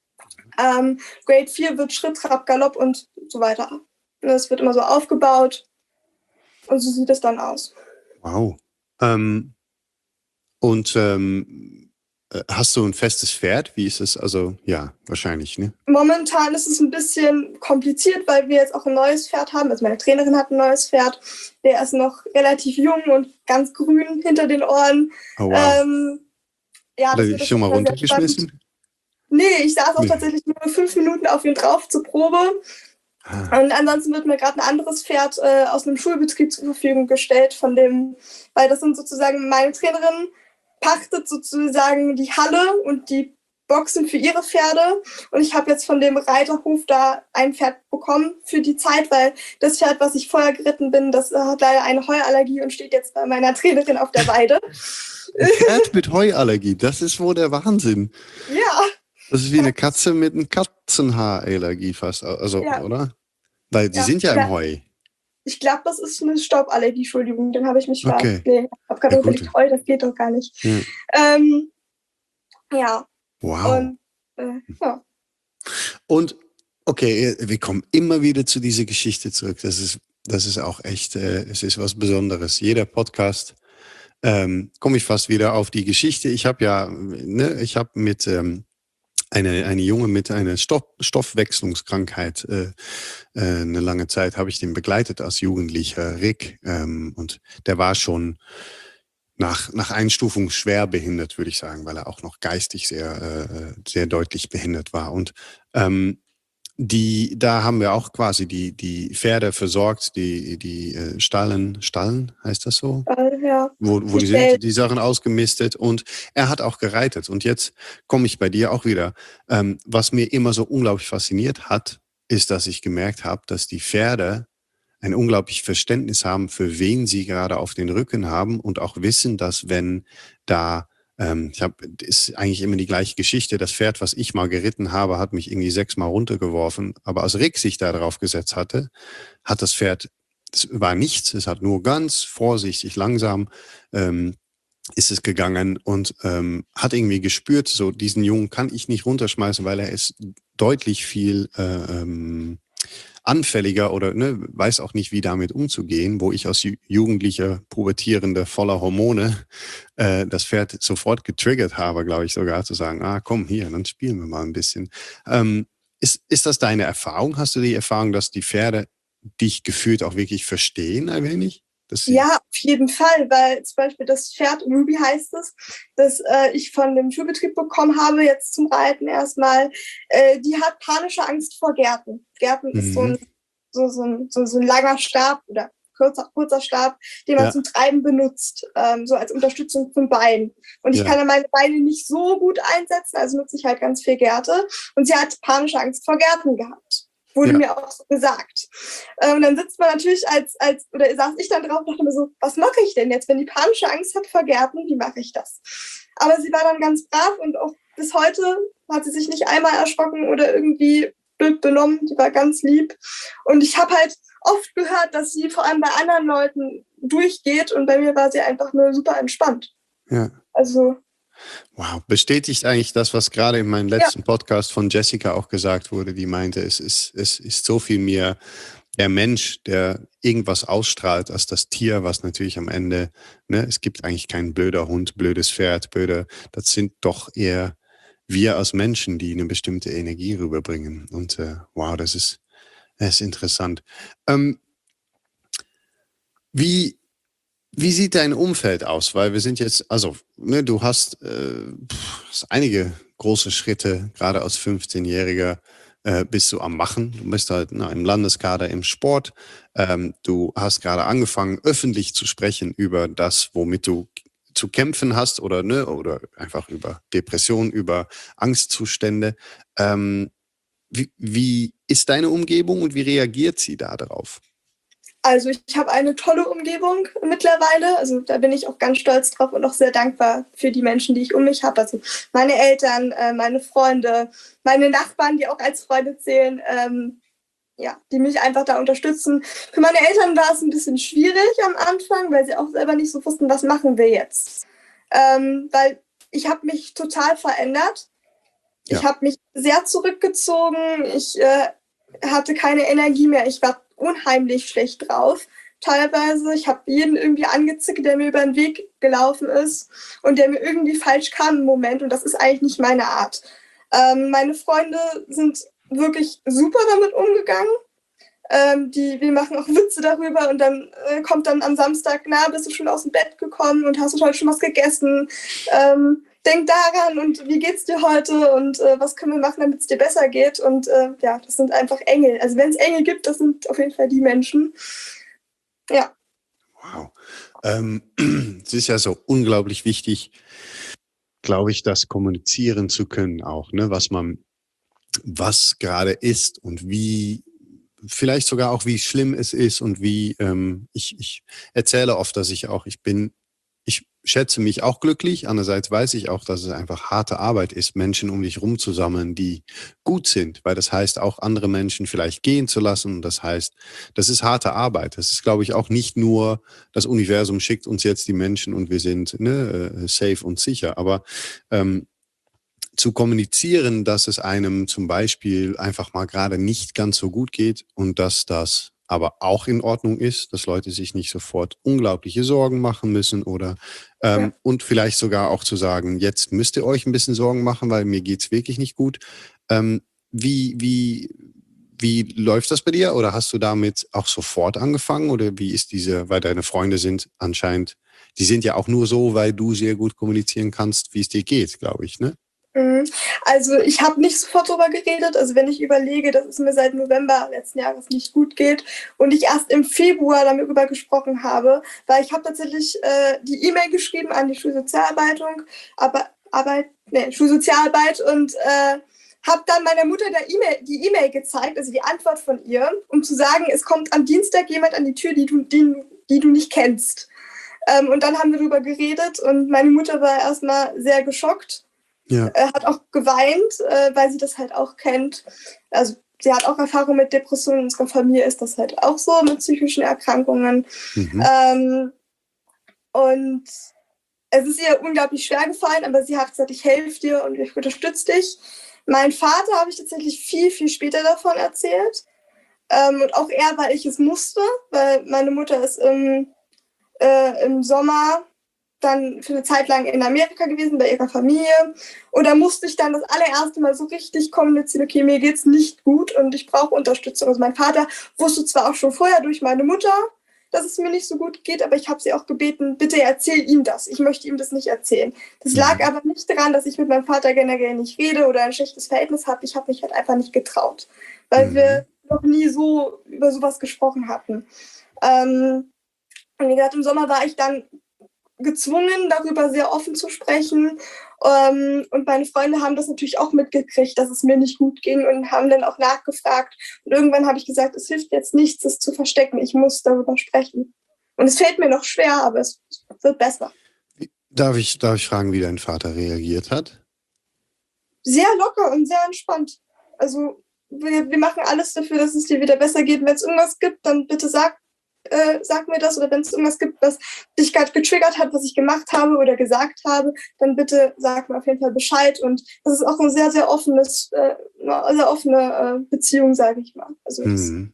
Ähm, Grade vier wird Schritt, Trab, Galopp und so weiter. Das wird immer so aufgebaut und so sieht es dann aus. Wow. Ähm, und ähm, äh, hast du ein festes Pferd? Wie ist es? Also, ja, wahrscheinlich, ne? Momentan ist es ein bisschen kompliziert, weil wir jetzt auch ein neues Pferd haben. Also meine Trainerin hat ein neues Pferd. Der ist noch relativ jung und ganz grün hinter den Ohren. Oh, wow. Ähm, ja, Hat er das wird dich auf schon jeden mal Fall sehr spannend. runtergeschmissen? Nee, ich saß auch Nee. tatsächlich nur fünf Minuten auf ihn drauf zur Probe. Ah. Und ansonsten wird mir gerade ein anderes Pferd äh, aus einem Schulbetrieb zur Verfügung gestellt, von dem, weil das sind sozusagen meine Trainerin, pachtet sozusagen die Halle und die Boxen für ihre Pferde. Und ich habe jetzt von dem Reiterhof da ein Pferd bekommen für die Zeit, weil das Pferd, was ich vorher geritten bin, das hat leider eine Heuallergie und steht jetzt bei meiner Trainerin auf der Weide. Ein Pferd mit Heuallergie, das ist wohl der Wahnsinn. Ja. Das ist wie eine Katze mit einem Katzenhaarallergie fast, also, Ja. oder? Weil die Ja, sind ja im ja. Heu. Ich glaube, das ist eine Stauballergie, Entschuldigung, dann habe ich mich ver... Okay. Nee, ich habe gerade Ja, überlegt, gut. Heu, das geht doch gar nicht. Ja. Ähm, ja, Wow. und äh, ja. Und okay, wir kommen immer wieder zu dieser Geschichte zurück. Das ist, das ist auch echt, äh, es ist was Besonderes. Jeder Podcast ähm, komme ich fast wieder auf die Geschichte. Ich habe ja, ne, ich habe mit ähm, eine, eine Junge mit einer Stoff, Stoffwechslungskrankheit äh, äh, eine lange Zeit habe ich den begleitet als Jugendlicher, Rick. Ähm, und der war schon nach, nach Einstufung schwer behindert, würde ich sagen, weil er auch noch geistig sehr, äh, sehr deutlich behindert war. Und ähm, die, da haben wir auch quasi die, die Pferde versorgt, die, die äh, Stallen, Stallen heißt das so? Äh, ja. Wo, wo Die die Stellen. sind, die Sachen ausgemistet und er hat auch gereitet. Und jetzt komme ich bei dir auch wieder. Ähm, was mir immer so unglaublich fasziniert hat, ist, dass ich gemerkt habe, dass die Pferde ein unglaubliches Verständnis haben, für wen sie gerade auf den Rücken haben und auch wissen, dass wenn da, ähm, ich habe, ist eigentlich immer die gleiche Geschichte, das Pferd, was ich mal geritten habe, hat mich irgendwie sechsmal runtergeworfen, aber als Rick sich da drauf gesetzt hatte, hat das Pferd, es war nichts, es hat nur ganz vorsichtig, langsam ähm, ist es gegangen und ähm, hat irgendwie gespürt, so diesen Jungen kann ich nicht runterschmeißen, weil er ist deutlich viel äh, ähm, anfälliger oder ne, weiß auch nicht, wie damit umzugehen, wo ich als Ju- Jugendlicher, Pubertierender, voller Hormone äh, das Pferd sofort getriggert habe, glaube ich sogar, zu sagen, ah komm hier, dann spielen wir mal ein bisschen. Ähm, ist, ist das deine Erfahrung? Hast du die Erfahrung, dass die Pferde dich gefühlt auch wirklich verstehen ein wenig? Dass sie, Ja, auf jeden Fall, weil zum Beispiel das Pferd, Ruby heißt es, das äh, ich von dem Schulbetrieb bekommen habe, jetzt zum Reiten erstmal, äh, die hat panische Angst vor Gärten. Gärten ist so mhm. ein, so, so, ein, so, so ein langer Stab oder kurzer, kurzer Stab, den man Ja, zum Treiben benutzt, ähm, so als Unterstützung zum Bein. Und ich ja, kann dann meine Beine nicht so gut einsetzen, also nutze ich halt ganz viel Gärte. Und sie hat panische Angst vor Gärten gehabt. Wurde ja, mir auch so gesagt. Und ähm, dann sitzt man natürlich als, als, oder saß ich dann drauf und dachte mir so, was mache ich denn jetzt, wenn die panische Angst hat vor Gärten, wie mache ich das? Aber sie war dann ganz brav und auch bis heute hat sie sich nicht einmal erschrocken oder irgendwie blöd benommen, die war ganz lieb. Und ich habe halt oft gehört, dass sie vor allem bei anderen Leuten durchgeht und bei mir war sie einfach nur super entspannt. ja. Also, Wow, bestätigt eigentlich das, was gerade in meinem ja, letzten Podcast von Jessica auch gesagt wurde, die meinte, es ist, es ist so viel mehr der Mensch, der irgendwas ausstrahlt, als das Tier, was natürlich am Ende, ne, es gibt eigentlich kein blöder Hund, blödes Pferd, blöder, das sind doch eher wir als Menschen, die eine bestimmte Energie rüberbringen. Und äh, wow, das ist, das ist interessant. Ähm, wie, Wie sieht dein Umfeld aus? Weil wir sind jetzt, also, ne, du hast, äh, hast einige große Schritte, gerade als fünfzehnjähriger äh, bist du am Machen. Du bist halt na, im Landeskader im Sport. Ähm, du hast gerade angefangen, öffentlich zu sprechen über das, womit du zu kämpfen hast oder, ne, oder einfach über Depressionen, über Angstzustände. Ähm, wie, wie ist deine Umgebung und wie reagiert sie da darauf? also ich habe eine tolle Umgebung mittlerweile. Also da bin ich auch ganz stolz drauf und auch sehr dankbar für die Menschen, die ich um mich habe. Also meine Eltern, äh, meine Freunde, meine Nachbarn, die auch als Freunde zählen, ähm, ja, die mich einfach da unterstützen. Für meine Eltern war es ein bisschen schwierig am Anfang, weil sie auch selber nicht so wussten, was machen wir jetzt. Ähm, weil ich habe mich total verändert. Ich Ja, habe mich sehr zurückgezogen. Ich äh, hatte keine Energie mehr. Ich war unheimlich schlecht drauf. Teilweise. Ich habe jeden irgendwie angezickt, der mir über den Weg gelaufen ist und der mir irgendwie falsch kam im Moment. Und das ist eigentlich nicht meine Art. Ähm, meine Freunde sind wirklich super damit umgegangen. Ähm, die, wir machen auch Witze darüber und dann äh, kommt dann am Samstag, na, bist du schon aus dem Bett gekommen und hast du heute schon was gegessen? Ähm, denk daran und wie geht's dir heute und äh, was können wir machen, damit es dir besser geht? Und äh, ja, das sind einfach Engel. Also wenn es Engel gibt, das sind auf jeden Fall die Menschen. Ja. wow. Ähm, es ist ja so unglaublich wichtig, glaube ich, das kommunizieren zu können auch, ne, was man, was gerade ist und wie, vielleicht sogar auch, wie schlimm es ist und wie, ähm, ich, ich erzähle oft, dass ich auch, ich bin, ich schätze mich auch glücklich. Andererseits weiß ich auch, dass es einfach harte Arbeit ist, Menschen um dich rumzusammeln, die gut sind, weil das heißt, auch andere Menschen vielleicht gehen zu lassen. Das heißt, das ist harte Arbeit. Das ist, glaube ich, auch nicht nur das Universum schickt uns jetzt die Menschen und wir sind ne, äh, safe und sicher. Aber ähm, zu kommunizieren, dass es einem zum Beispiel einfach mal gerade nicht ganz so gut geht und dass das aber auch in Ordnung ist, dass Leute sich nicht sofort unglaubliche Sorgen machen müssen oder Ja. ähm, und vielleicht sogar auch zu sagen, jetzt müsst ihr euch ein bisschen Sorgen machen, weil mir geht's wirklich nicht gut. Ähm, wie, wie, wie läuft das bei dir? Oder hast du damit auch sofort angefangen? Oder wie ist diese, weil deine Freunde sind anscheinend, die sind ja auch nur so, weil du sehr gut kommunizieren kannst, wie es dir geht, glaube ich, ne? Mhm. Also ich habe nicht sofort darüber geredet. Also wenn ich überlege, dass es mir seit November letzten Jahres nicht gut geht und ich erst im Februar darüber gesprochen habe, weil ich habe tatsächlich äh, die E-Mail geschrieben an die Schulsozialarbeitung, aber Arbeit, nee, Schulsozialarbeit und äh, habe dann meiner Mutter der E-Mail, die E-Mail gezeigt, also die Antwort von ihr, um zu sagen, es kommt am Dienstag jemand an die Tür, die du, die, die du nicht kennst. Ähm, und dann haben wir darüber geredet und meine Mutter war erstmal sehr geschockt. Ja. Äh, hat auch geweint, äh, weil sie das halt auch kennt. Also sie hat auch Erfahrung mit Depressionen. In unserer Familie ist das halt auch so mit psychischen Erkrankungen. Mhm. Ähm, und es ist ihr unglaublich schwer gefallen, aber sie hat gesagt, ich helfe dir und ich unterstütze dich. Mein Vater habe ich tatsächlich viel, viel später davon erzählt. Ähm, und auch eher, weil ich es musste, weil meine Mutter ist im, äh, im Sommer dann für eine Zeit lang in Amerika gewesen bei ihrer Familie. Und da musste ich dann das allererste Mal so richtig kommunizieren, okay, mir geht's nicht gut und ich brauche Unterstützung. Also mein Vater wusste zwar auch schon vorher durch meine Mutter, dass es mir nicht so gut geht, aber ich habe sie auch gebeten, bitte erzähl ihm das. Ich möchte ihm das nicht erzählen. Das lag Mhm. aber nicht daran, dass ich mit meinem Vater generell nicht rede oder ein schlechtes Verhältnis habe. Ich habe mich halt einfach nicht getraut, weil Mhm. wir noch nie so über sowas gesprochen hatten. Ähm, und wie gesagt, im Sommer war ich dann gezwungen, darüber sehr offen zu sprechen. Ähm, und meine Freunde haben das natürlich auch mitgekriegt, dass es mir nicht gut ging und haben dann auch nachgefragt. Und irgendwann habe ich gesagt, es hilft jetzt nichts, es zu verstecken. Ich muss darüber sprechen. Und es fällt mir noch schwer, aber es wird besser. Darf ich, darf ich fragen, wie dein Vater reagiert hat? Sehr locker und sehr entspannt. Also wir, wir machen alles dafür, dass es dir wieder besser geht. Wenn es irgendwas gibt, dann bitte sag, äh, sag mir das. Oder wenn es irgendwas gibt, was dich gerade getriggert hat, was ich gemacht habe oder gesagt habe, dann bitte sag mir auf jeden Fall Bescheid. Und das ist auch eine sehr, sehr offenes, äh, eine sehr offene äh, Beziehung, sage ich mal. Also das, Mhm.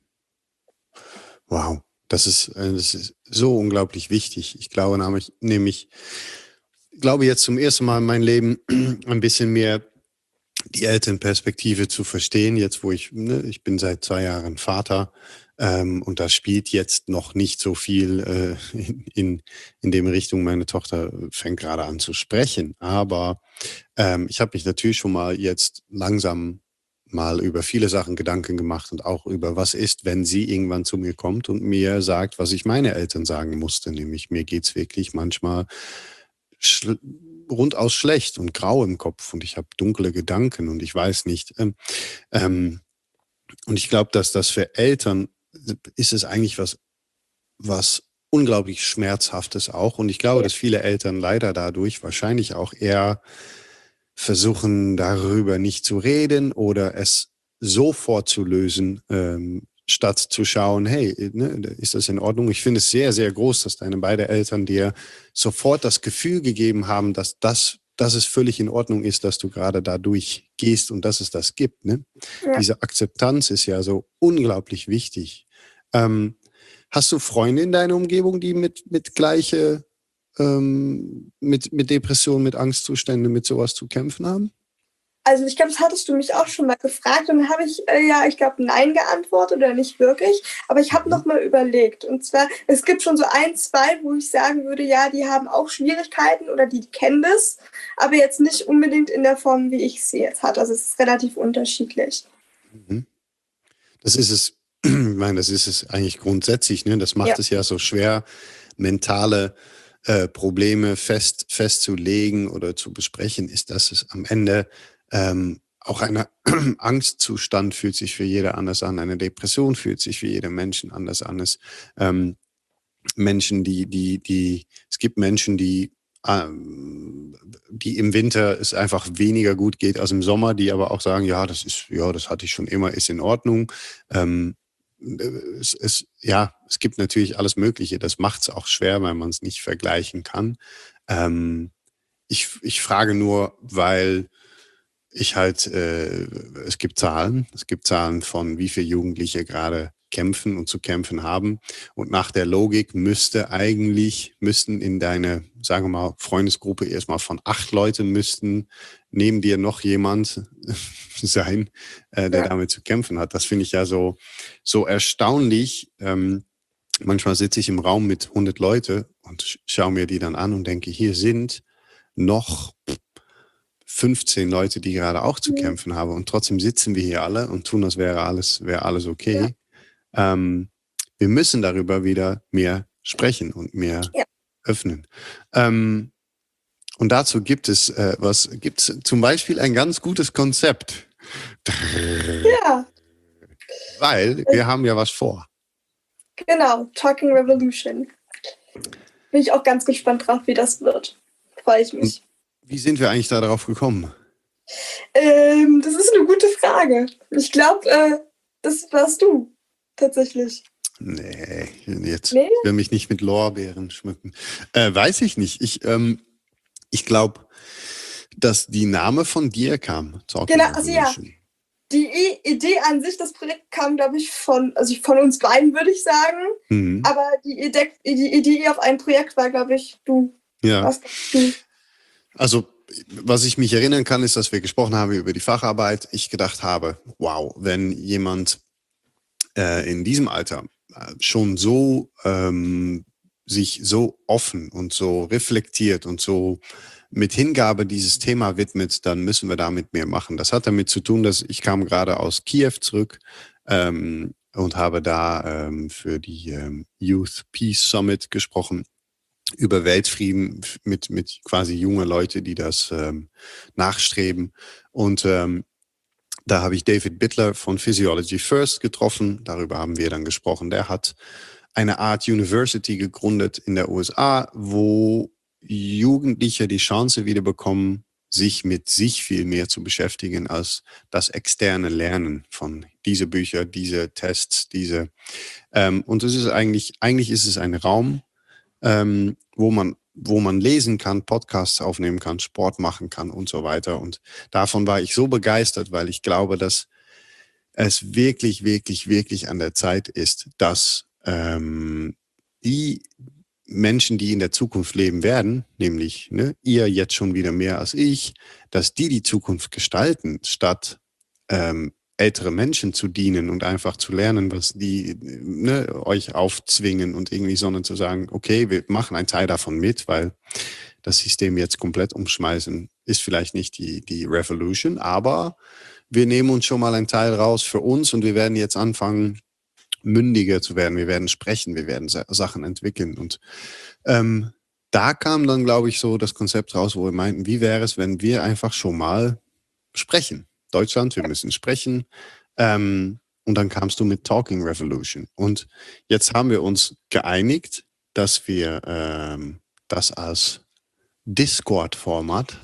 Wow, das ist, äh, das ist so unglaublich wichtig. Ich glaube nämlich, nämlich, glaube jetzt zum ersten Mal in meinem Leben ein bisschen mehr die Elternperspektive zu verstehen, jetzt wo ich, ne, ich bin seit zwei Jahren Vater ähm, und da spielt jetzt noch nicht so viel äh, in, in, in dem Richtung. Meine Tochter fängt gerade an zu sprechen, aber ähm, ich habe mich natürlich schon mal jetzt langsam mal über viele Sachen Gedanken gemacht und auch über was ist, wenn sie irgendwann zu mir kommt und mir sagt, was ich meine Eltern sagen musste, nämlich mir geht's wirklich manchmal schl rundaus schlecht und grau im Kopf und ich habe dunkle Gedanken und ich weiß nicht. Ähm, ähm, und ich glaube, dass das für Eltern ist es eigentlich was, was unglaublich Schmerzhaftes auch. Und ich glaube, ja. dass viele Eltern leider dadurch wahrscheinlich auch eher versuchen, darüber nicht zu reden oder es sofort zu lösen, ähm, statt zu schauen, hey, ne, ist das in Ordnung? Ich finde es sehr, sehr groß, dass deine beiden Eltern dir sofort das Gefühl gegeben haben, dass das, dass es völlig in Ordnung ist, dass du gerade dadurch gehst und dass es das gibt. Ne? Ja. Diese Akzeptanz ist ja so unglaublich wichtig. Ähm, hast du Freunde in deiner Umgebung, die mit, mit gleiche ähm, mit, mit Depressionen, mit Angstzuständen, mit sowas zu kämpfen haben? Also ich glaube, das hattest du mich auch schon mal gefragt und dann habe ich äh, ja, ich glaube, nein geantwortet oder nicht wirklich. Aber ich habe Mhm. noch mal überlegt. Und zwar, es gibt schon so ein, zwei, wo ich sagen würde, ja, die haben auch Schwierigkeiten oder die kennen das, aber jetzt nicht unbedingt in der Form, wie ich sie jetzt hatte. Also es ist relativ unterschiedlich. Mhm. Das ist es, ich meine, das ist es eigentlich grundsätzlich, ne? Das macht Ja, es ja so schwer, mentale äh, Probleme fest, festzulegen oder zu besprechen, ist, dass es am Ende ähm, auch ein Angstzustand fühlt sich für jeder anders an, eine Depression fühlt sich für jeden Menschen anders an. Es, ähm, Menschen, die, die, die, es gibt Menschen, die ähm, die im Winter es einfach weniger gut geht als im Sommer, die aber auch sagen, ja, das ist, ja, das hatte ich schon immer, ist in Ordnung. Ähm, es, es, ja, es gibt natürlich alles Mögliche. Das macht es auch schwer, weil man es nicht vergleichen kann. Ähm, ich, ich frage nur, weil ich halt, äh, es gibt Zahlen, es gibt Zahlen von wie viele Jugendliche gerade kämpfen und zu kämpfen haben. Und nach der Logik müsste eigentlich, müssten in deine, sagen wir mal, Freundesgruppe erstmal von acht Leuten müssten neben dir noch jemand sein, äh, der Ja. damit zu kämpfen hat. Das finde ich ja so, so erstaunlich. Ähm, manchmal sitze ich im Raum mit hundert Leute und sch- schaue mir die dann an und denke, hier sind noch fünfzehn Leute, die gerade auch zu Mhm. kämpfen haben und trotzdem sitzen wir hier alle und tun, als wäre alles, wäre alles Ja. okay. Ähm, wir müssen darüber wieder mehr sprechen und mehr Ja. öffnen. Ähm, und dazu gibt es äh, was, gibt es zum Beispiel ein ganz gutes Konzept, Ja. weil wir haben ja was vor. Genau, Talking Revolution. Bin ich auch ganz gespannt drauf, wie das wird. Freue ich mich. Wie sind wir eigentlich darauf gekommen? Ähm, das ist eine gute Frage. Ich glaube, äh, das warst du tatsächlich. Nee, jetzt Nee? ich will mich nicht mit Lorbeeren schmücken. Äh, weiß ich nicht. Ich, ähm, ich glaube, dass die Name von dir kam, Talking Genau, also ja, Revolution. die I- Idee an sich, das Projekt kam, glaube ich, von, also von uns beiden, würde ich sagen. Mhm. Aber die Idee, die Idee auf ein Projekt war, glaube ich, du. Ja. Was du? Also, was ich mich erinnern kann, ist, dass wir gesprochen haben über die Facharbeit. Ich gedacht habe, wow, wenn jemand äh, in diesem Alter äh, schon so ähm, sich so offen und so reflektiert und so mit Hingabe dieses Thema widmet, dann müssen wir damit mehr machen. Das hat damit zu tun, dass ich kam gerade aus Kiew zurück ähm, und habe da ähm, für die ähm, Youth Peace Summit gesprochen über Weltfrieden mit, mit quasi junge Leute, die das ähm, nachstreben. Und ähm, da habe ich David Bittler von Physiology First getroffen. Darüber haben wir dann gesprochen. Der hat eine Art University gegründet in der U S A, wo Jugendliche die Chance wieder bekommen, sich mit sich viel mehr zu beschäftigen als das externe Lernen von diese Bücher, diese Tests, diese. Ähm, und es ist eigentlich, eigentlich ist es ein Raum, ähm, wo man wo man lesen kann, Podcasts aufnehmen kann, Sport machen kann und so weiter. Und davon war ich so begeistert, weil ich glaube, dass es wirklich, wirklich, wirklich an der Zeit ist, dass ähm, die Menschen, die in der Zukunft leben werden, nämlich ne, ihr jetzt schon wieder mehr als ich, dass die die Zukunft gestalten, statt ähm, ältere Menschen zu dienen und einfach zu lernen, was die ne, euch aufzwingen und irgendwie, sondern zu sagen, okay, wir machen einen Teil davon mit, weil das System jetzt komplett umschmeißen ist vielleicht nicht die, die Revolution, aber wir nehmen uns schon mal einen Teil raus für uns und wir werden jetzt anfangen, mündiger zu werden. Wir werden sprechen, wir werden Sa- Sachen entwickeln. Und ähm, da kam dann, glaube ich, so das Konzept raus, wo wir meinten, wie wäre es, wenn wir einfach schon mal sprechen? Deutschland, wir müssen sprechen. Ähm, und dann kamst du mit Talking Revolution. Und jetzt haben wir uns geeinigt, dass wir ähm, das als Discord-Format.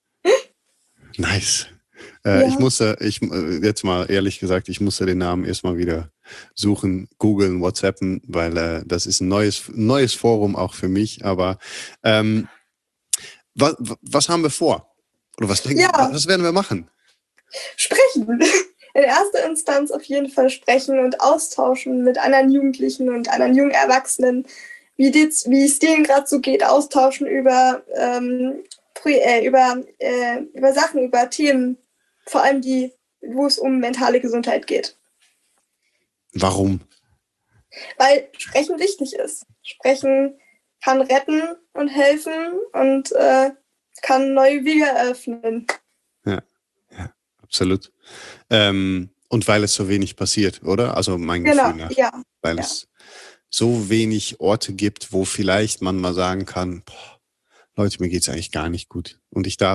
Nice. Äh, ich Ja. musste, ich äh, jetzt mal ehrlich gesagt, ich musste den Namen erstmal wieder suchen, googeln, WhatsAppen, weil äh, das ist ein neues, neues Forum auch für mich. Aber ähm, was, was haben wir vor? Oder was denken, Ja, was werden wir machen? sprechen. In erster Instanz auf jeden Fall sprechen und austauschen mit anderen Jugendlichen und anderen jungen Erwachsenen, wie, die, wie es denen gerade so geht, austauschen über, ähm, äh, über, äh, über Sachen, über Themen, vor allem die, wo es um mentale Gesundheit geht. Warum? Weil Sprechen wichtig ist. Sprechen kann retten und helfen und äh, kann neue Wege eröffnen. Ja, ja, absolut. Ähm, und weil es so wenig passiert, oder? Also mein Genau, Gefühl nach. ja. Weil ja. es so wenig Orte gibt, wo vielleicht man mal sagen kann, boah, Leute, mir geht's eigentlich gar nicht gut. Und ich darf's,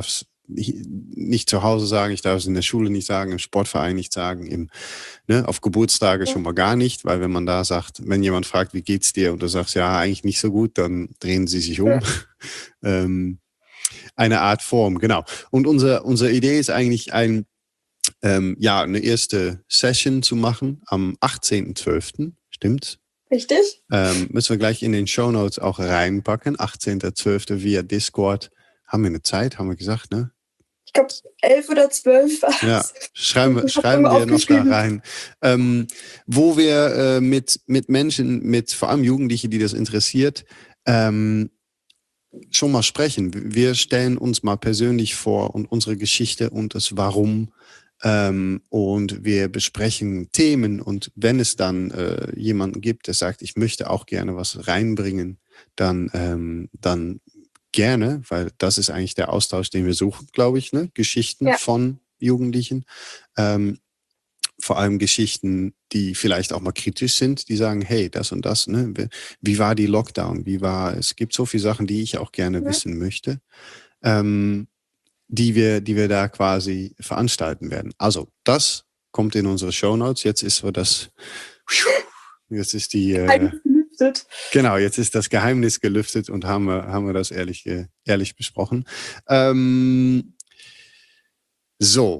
nicht zu Hause sagen, ich darf es in der Schule nicht sagen, im Sportverein nicht sagen, im, ne, auf Geburtstage Ja. schon mal gar nicht, weil wenn man da sagt, wenn jemand fragt, wie geht's dir und du sagst, ja, eigentlich nicht so gut, dann drehen sie sich um. Ja. ähm, eine Art Form, genau. Und unser, unsere Idee ist eigentlich ein, ähm, ja, eine erste Session zu machen am achtzehnten zwölften Stimmt's? Richtig. Ähm, müssen wir gleich in den Shownotes auch reinpacken. achtzehnten zwölften via Discord. Haben wir eine Zeit, haben wir gesagt, ne? Ich glaube, elf oder zwölf war Ja, es. schreiben wir, Ich habe schreiben immer wir noch da aufgeschrieben. rein. Ähm, wo wir äh, mit, mit Menschen, mit vor allem Jugendliche, die das interessiert, ähm, schon mal sprechen. Wir stellen uns mal persönlich vor und unsere Geschichte und das Warum. Ähm, und wir besprechen Themen. Und wenn es dann äh, jemanden gibt, der sagt, ich möchte auch gerne was reinbringen, dann, ähm, dann gerne, weil das ist eigentlich der Austausch, den wir suchen, glaube ich, ne? Geschichten Ja. von Jugendlichen. Ähm, vor allem Geschichten, die vielleicht auch mal kritisch sind, die sagen, hey, das und das, ne? Wie war die Lockdown? Wie war, es gibt so viele Sachen, die ich auch gerne Ja. wissen möchte, ähm, die wir, die wir da quasi veranstalten werden. Also, das kommt in unsere Shownotes. Jetzt ist so das, jetzt ist die, äh, genau, jetzt ist das Geheimnis gelüftet und haben wir, haben wir das ehrlich, ehrlich besprochen. Ähm, so.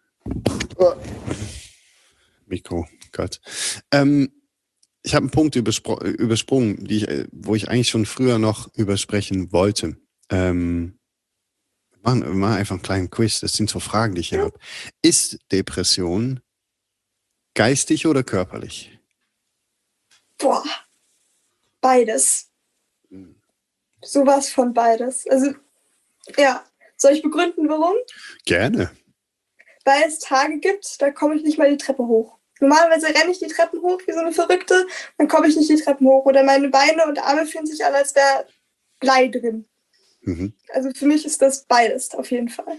Mikro, Gott. Ähm, ich habe einen Punkt überspr- übersprungen, die ich, wo ich eigentlich schon früher noch übersprechen wollte. Ähm, wir, machen, wir machen einfach einen kleinen Quiz. Das sind so Fragen, die ich hier habe. Ist Depression geistig oder körperlich? Boah, beides. Sowas von beides. Also, ja. Soll ich begründen, warum? Gerne. Weil es Tage gibt, da komme ich nicht mal die Treppe hoch. Normalerweise renne ich die Treppen hoch wie so eine Verrückte, dann komme ich nicht die Treppen hoch. Oder meine Beine und Arme fühlen sich an, als wäre Blei drin. Mhm. Also für mich ist das beides auf jeden Fall.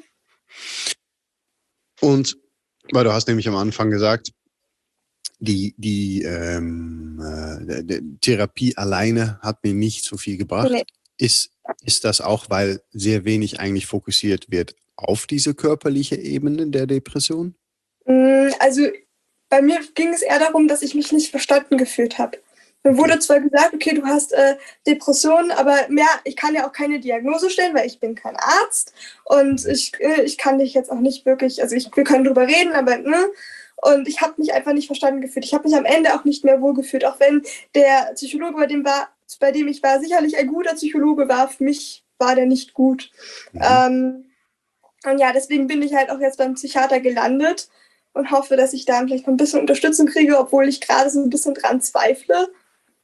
Und, weil du hast nämlich am Anfang gesagt, die, die ähm, äh, die Therapie alleine hat mir nicht so viel gebracht. Nee. Ist, ist das auch, weil sehr wenig eigentlich fokussiert wird auf diese körperliche Ebene der Depression? Also bei mir ging es eher darum, dass ich mich nicht verstanden gefühlt habe. Mir wurde zwar gesagt, okay, du hast äh, Depressionen, aber mehr, ich kann ja auch keine Diagnose stellen, weil ich bin kein Arzt und ich, äh, ich kann dich jetzt auch nicht wirklich, also ich, wir können drüber reden, aber ne? Und ich habe mich einfach nicht verstanden gefühlt. Ich habe mich am Ende auch nicht mehr wohlgefühlt, auch wenn der Psychologe, bei dem, war, bei dem ich war, sicherlich ein guter Psychologe war, für mich war der nicht gut. Mhm. Ähm, und ja, deswegen bin ich halt auch jetzt beim Psychiater gelandet und hoffe, dass ich da vielleicht noch ein bisschen Unterstützung kriege, obwohl ich gerade so ein bisschen dran zweifle.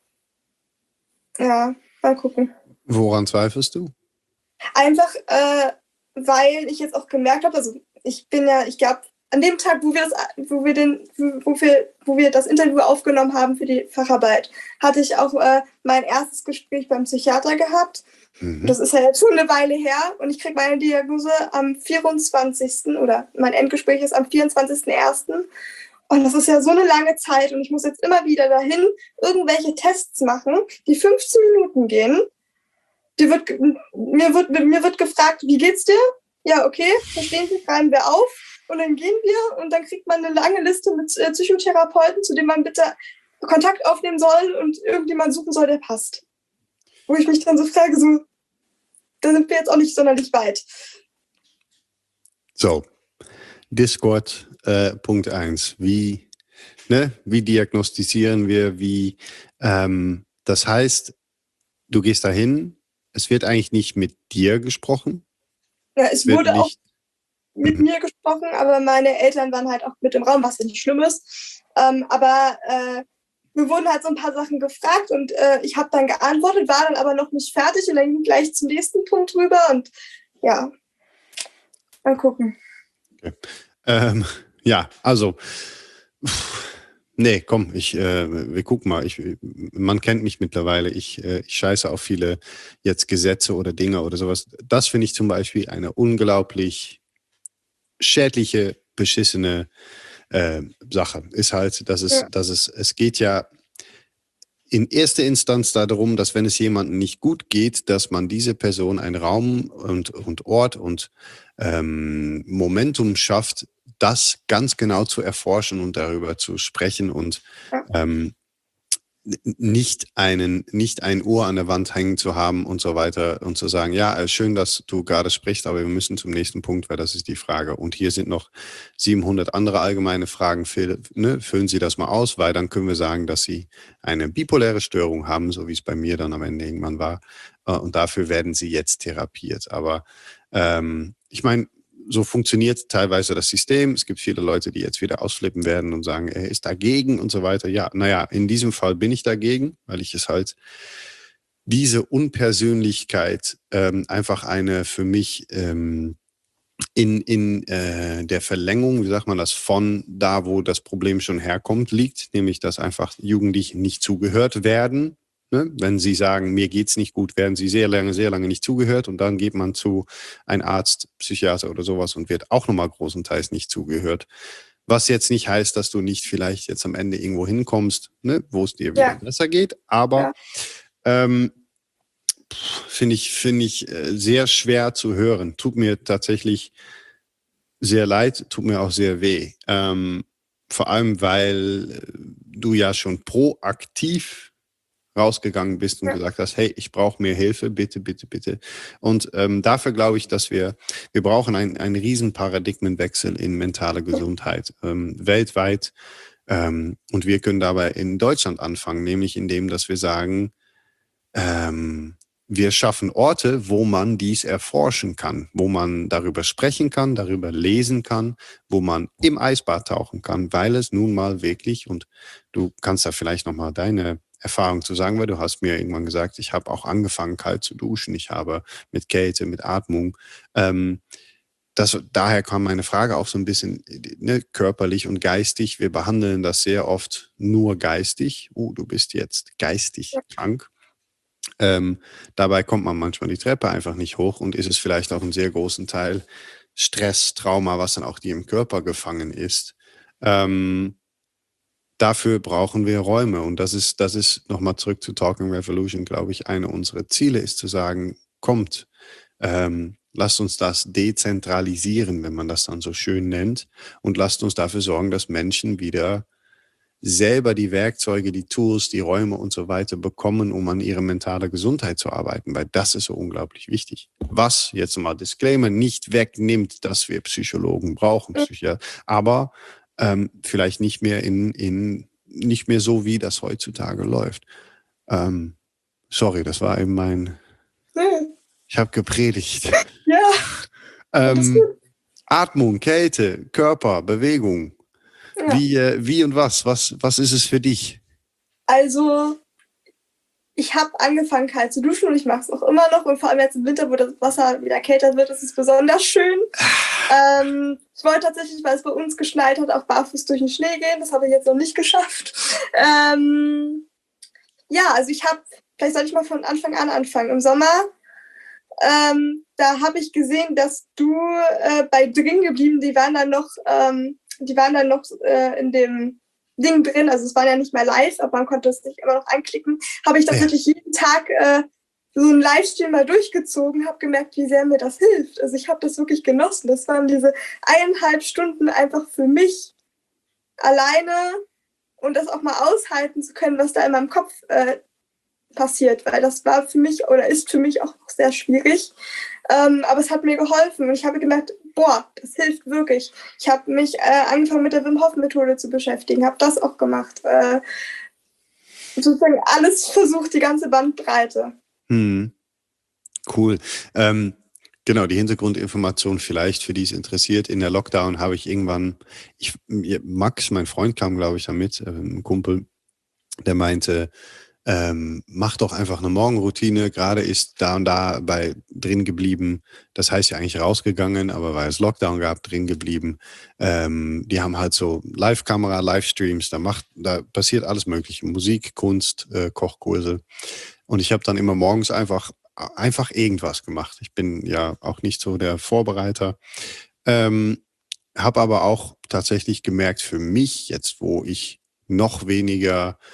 Ja, mal gucken. Woran zweifelst du? Einfach, äh, weil ich jetzt auch gemerkt habe, also ich bin ja, ich glaube, an dem Tag, wo wir das, wo wir den, wo wir, wo wir das Interview aufgenommen haben für die Facharbeit, hatte ich auch äh, mein erstes Gespräch beim Psychiater gehabt. Mhm. Das ist ja jetzt schon eine Weile her und ich kriege meine Diagnose am vierundzwanzigsten oder mein Endgespräch ist am vierundzwanzigsten ersten Und das ist ja so eine lange Zeit und ich muss jetzt immer wieder dahin irgendwelche Tests machen, die fünfzehn Minuten gehen. Die wird, mir, wird, mir wird gefragt, wie geht's dir? Ja, okay, verstehen Sie, schreiben wir auf. Und dann gehen wir und dann kriegt man eine lange Liste mit äh, Psychotherapeuten, zu denen man bitte Kontakt aufnehmen soll und irgendjemand suchen soll, der passt. Wo ich mich dann so frage, so, da sind wir jetzt auch nicht sonderlich weit. So, Discord äh, Punkt eins. Wie, ne, wie diagnostizieren wir, wie, ähm, das heißt, du gehst dahin, es wird eigentlich nicht mit dir gesprochen. Ja, es wurde auch mit mir gesprochen, aber meine Eltern waren halt auch mit im Raum, was ja nicht schlimm ist. Ähm, aber äh, mir wurden halt so ein paar Sachen gefragt und äh, ich habe dann geantwortet, war dann aber noch nicht fertig und dann ging gleich zum nächsten Punkt rüber und ja, mal gucken. Okay. Ähm, ja, also pff, nee, komm, ich, äh, wir gucken mal. Ich, man kennt mich mittlerweile. Ich, äh, ich scheiße auf viele jetzt Gesetze oder Dinge oder sowas. Das finde ich zum Beispiel eine unglaublich schädliche, beschissene äh, Sache. Ist halt, dass es, Ja. dass es, es geht ja, in erster Instanz darum, dass wenn es jemandem nicht gut geht, dass man diese Person einen Raum und, und Ort und ähm, Momentum schafft, das ganz genau zu erforschen und darüber zu sprechen und Ja. ähm, nicht einen, nicht ein Ohr an der Wand hängen zu haben und so weiter und zu sagen, ja, äh, schön, dass du gerade sprichst, aber wir müssen zum nächsten Punkt, weil das ist die Frage. Und hier sind noch siebenhundert andere allgemeine Fragen. Füll, ne, füllen Sie das mal aus, weil dann können wir sagen, dass Sie eine bipoläre Störung haben, so wie es bei mir dann am Ende irgendwann war. Äh, und dafür werden Sie jetzt therapiert. Aber ähm, ich meine, so funktioniert teilweise das System. Es gibt viele Leute, die jetzt wieder ausflippen werden und sagen, er ist dagegen und so weiter. Ja, naja, in diesem Fall bin ich dagegen, weil ich es halt diese Unpersönlichkeit ähm, einfach eine für mich ähm, in, in äh, der Verlängerung, wie sagt man das, von da, wo das Problem schon herkommt, liegt, nämlich dass einfach Jugendliche nicht zugehört werden. Ne? Wenn sie sagen, mir geht's nicht gut, werden sie sehr lange, sehr lange nicht zugehört und dann geht man zu einem Arzt, Psychiater oder sowas und wird auch nochmal großenteils nicht zugehört. Was jetzt nicht heißt, dass du nicht vielleicht jetzt am Ende irgendwo hinkommst, ne, wo es dir wieder Ja. besser geht, aber Ja. ähm, finde ich, finde ich äh, sehr schwer zu hören. Tut mir tatsächlich sehr leid, tut mir auch sehr weh. Ähm, vor allem, weil äh, du ja schon proaktiv rausgegangen bist und Ja. gesagt hast, hey, ich brauche mehr Hilfe, bitte, bitte, bitte. Und ähm, dafür glaube ich, dass wir, wir brauchen einen, einen riesen Paradigmenwechsel in mentale Gesundheit ähm, weltweit. Ähm, und wir können dabei in Deutschland anfangen, nämlich indem, dass wir sagen, ähm, wir schaffen Orte, wo man dies erforschen kann, wo man darüber sprechen kann, darüber lesen kann, wo man im Eisbad tauchen kann, weil es nun mal wirklich, und du kannst da vielleicht nochmal deine Erfahrung zu sagen, weil du hast mir irgendwann gesagt, ich habe auch angefangen, kalt zu duschen, ich habe mit Kälte, mit Atmung, ähm, das, daher kam meine Frage auch so ein bisschen ne, körperlich und geistig. Wir behandeln das sehr oft nur geistig. Oh, du bist jetzt geistig krank. Ähm, dabei kommt man manchmal die Treppe einfach nicht hoch und ist es vielleicht auch einen sehr großen Teil Stress, Trauma, was dann auch die im Körper gefangen ist. Ähm, dafür brauchen wir Räume und das ist, das ist nochmal zurück zu Talking Revolution, glaube ich, eine unserer Ziele ist zu sagen, kommt, ähm, lasst uns das dezentralisieren, wenn man das dann so schön nennt und lasst uns dafür sorgen, dass Menschen wieder selber die Werkzeuge, die Tools, die Räume und so weiter bekommen, um an ihre mentale Gesundheit zu arbeiten, weil das ist so unglaublich wichtig. Was, jetzt mal Disclaimer, nicht wegnimmt, dass wir Psychologen brauchen, Psychiater, aber ähm, vielleicht nicht mehr in, in, nicht mehr so, wie das heutzutage läuft. Ähm, sorry, das war eben mein, Nee. ich habe gepredigt. Ja. ähm, Atmung, Kälte, Körper, Bewegung. Ja. Wie, äh, wie und was? was? Was ist es für dich? Also, ich habe angefangen kalt zu duschen und ich mache es auch immer noch. Und vor allem jetzt im Winter, wo das Wasser wieder kälter wird, ist es besonders schön. ähm, ich wollte tatsächlich, weil es bei uns geschneit hat, auch barfuß durch den Schnee gehen. Das habe ich jetzt noch nicht geschafft. Ähm, ja, also ich habe, vielleicht sollte ich mal von Anfang an anfangen. Im Sommer, ähm, da habe ich gesehen, dass du äh, bei drin geblieben, die waren dann noch, ähm, die waren dann noch äh, in dem Ding drin, also es war ja nicht mehr live, aber man konnte es nicht immer noch anklicken, habe ich tatsächlich ja. jeden Tag äh, so einen Livestream mal durchgezogen, habe gemerkt, wie sehr mir das hilft. Also ich habe das wirklich genossen. Das waren diese eineinhalb Stunden einfach für mich alleine und das auch mal aushalten zu können, was da in meinem Kopf äh, passiert, weil das war für mich oder ist für mich auch noch sehr schwierig. Ähm, aber es hat mir geholfen und ich habe gemerkt, boah, das hilft wirklich. Ich habe mich äh, angefangen mit der Wim Hof Methode zu beschäftigen, habe das auch gemacht. Äh, sozusagen alles versucht, die ganze Bandbreite. Hm. Cool. Ähm, genau, die Hintergrundinformation vielleicht, für die es interessiert. In der Lockdown habe ich irgendwann, ich, Max, mein Freund, kam, glaube ich, damit, äh, ein Kumpel, der meinte, Ähm, mach doch einfach eine Morgenroutine. Gerade ist da und da bei drin geblieben. Das heißt ja eigentlich rausgegangen, aber weil es Lockdown gab, drin geblieben. Ähm, die haben halt so Live-Kamera, Livestreams. Da macht, da passiert alles Mögliche: Musik, Kunst, äh, Kochkurse. Und ich habe dann immer morgens einfach einfach irgendwas gemacht. Ich bin ja auch nicht so der Vorbereiter. Ähm, habe aber auch tatsächlich gemerkt, für mich jetzt, wo ich noch weniger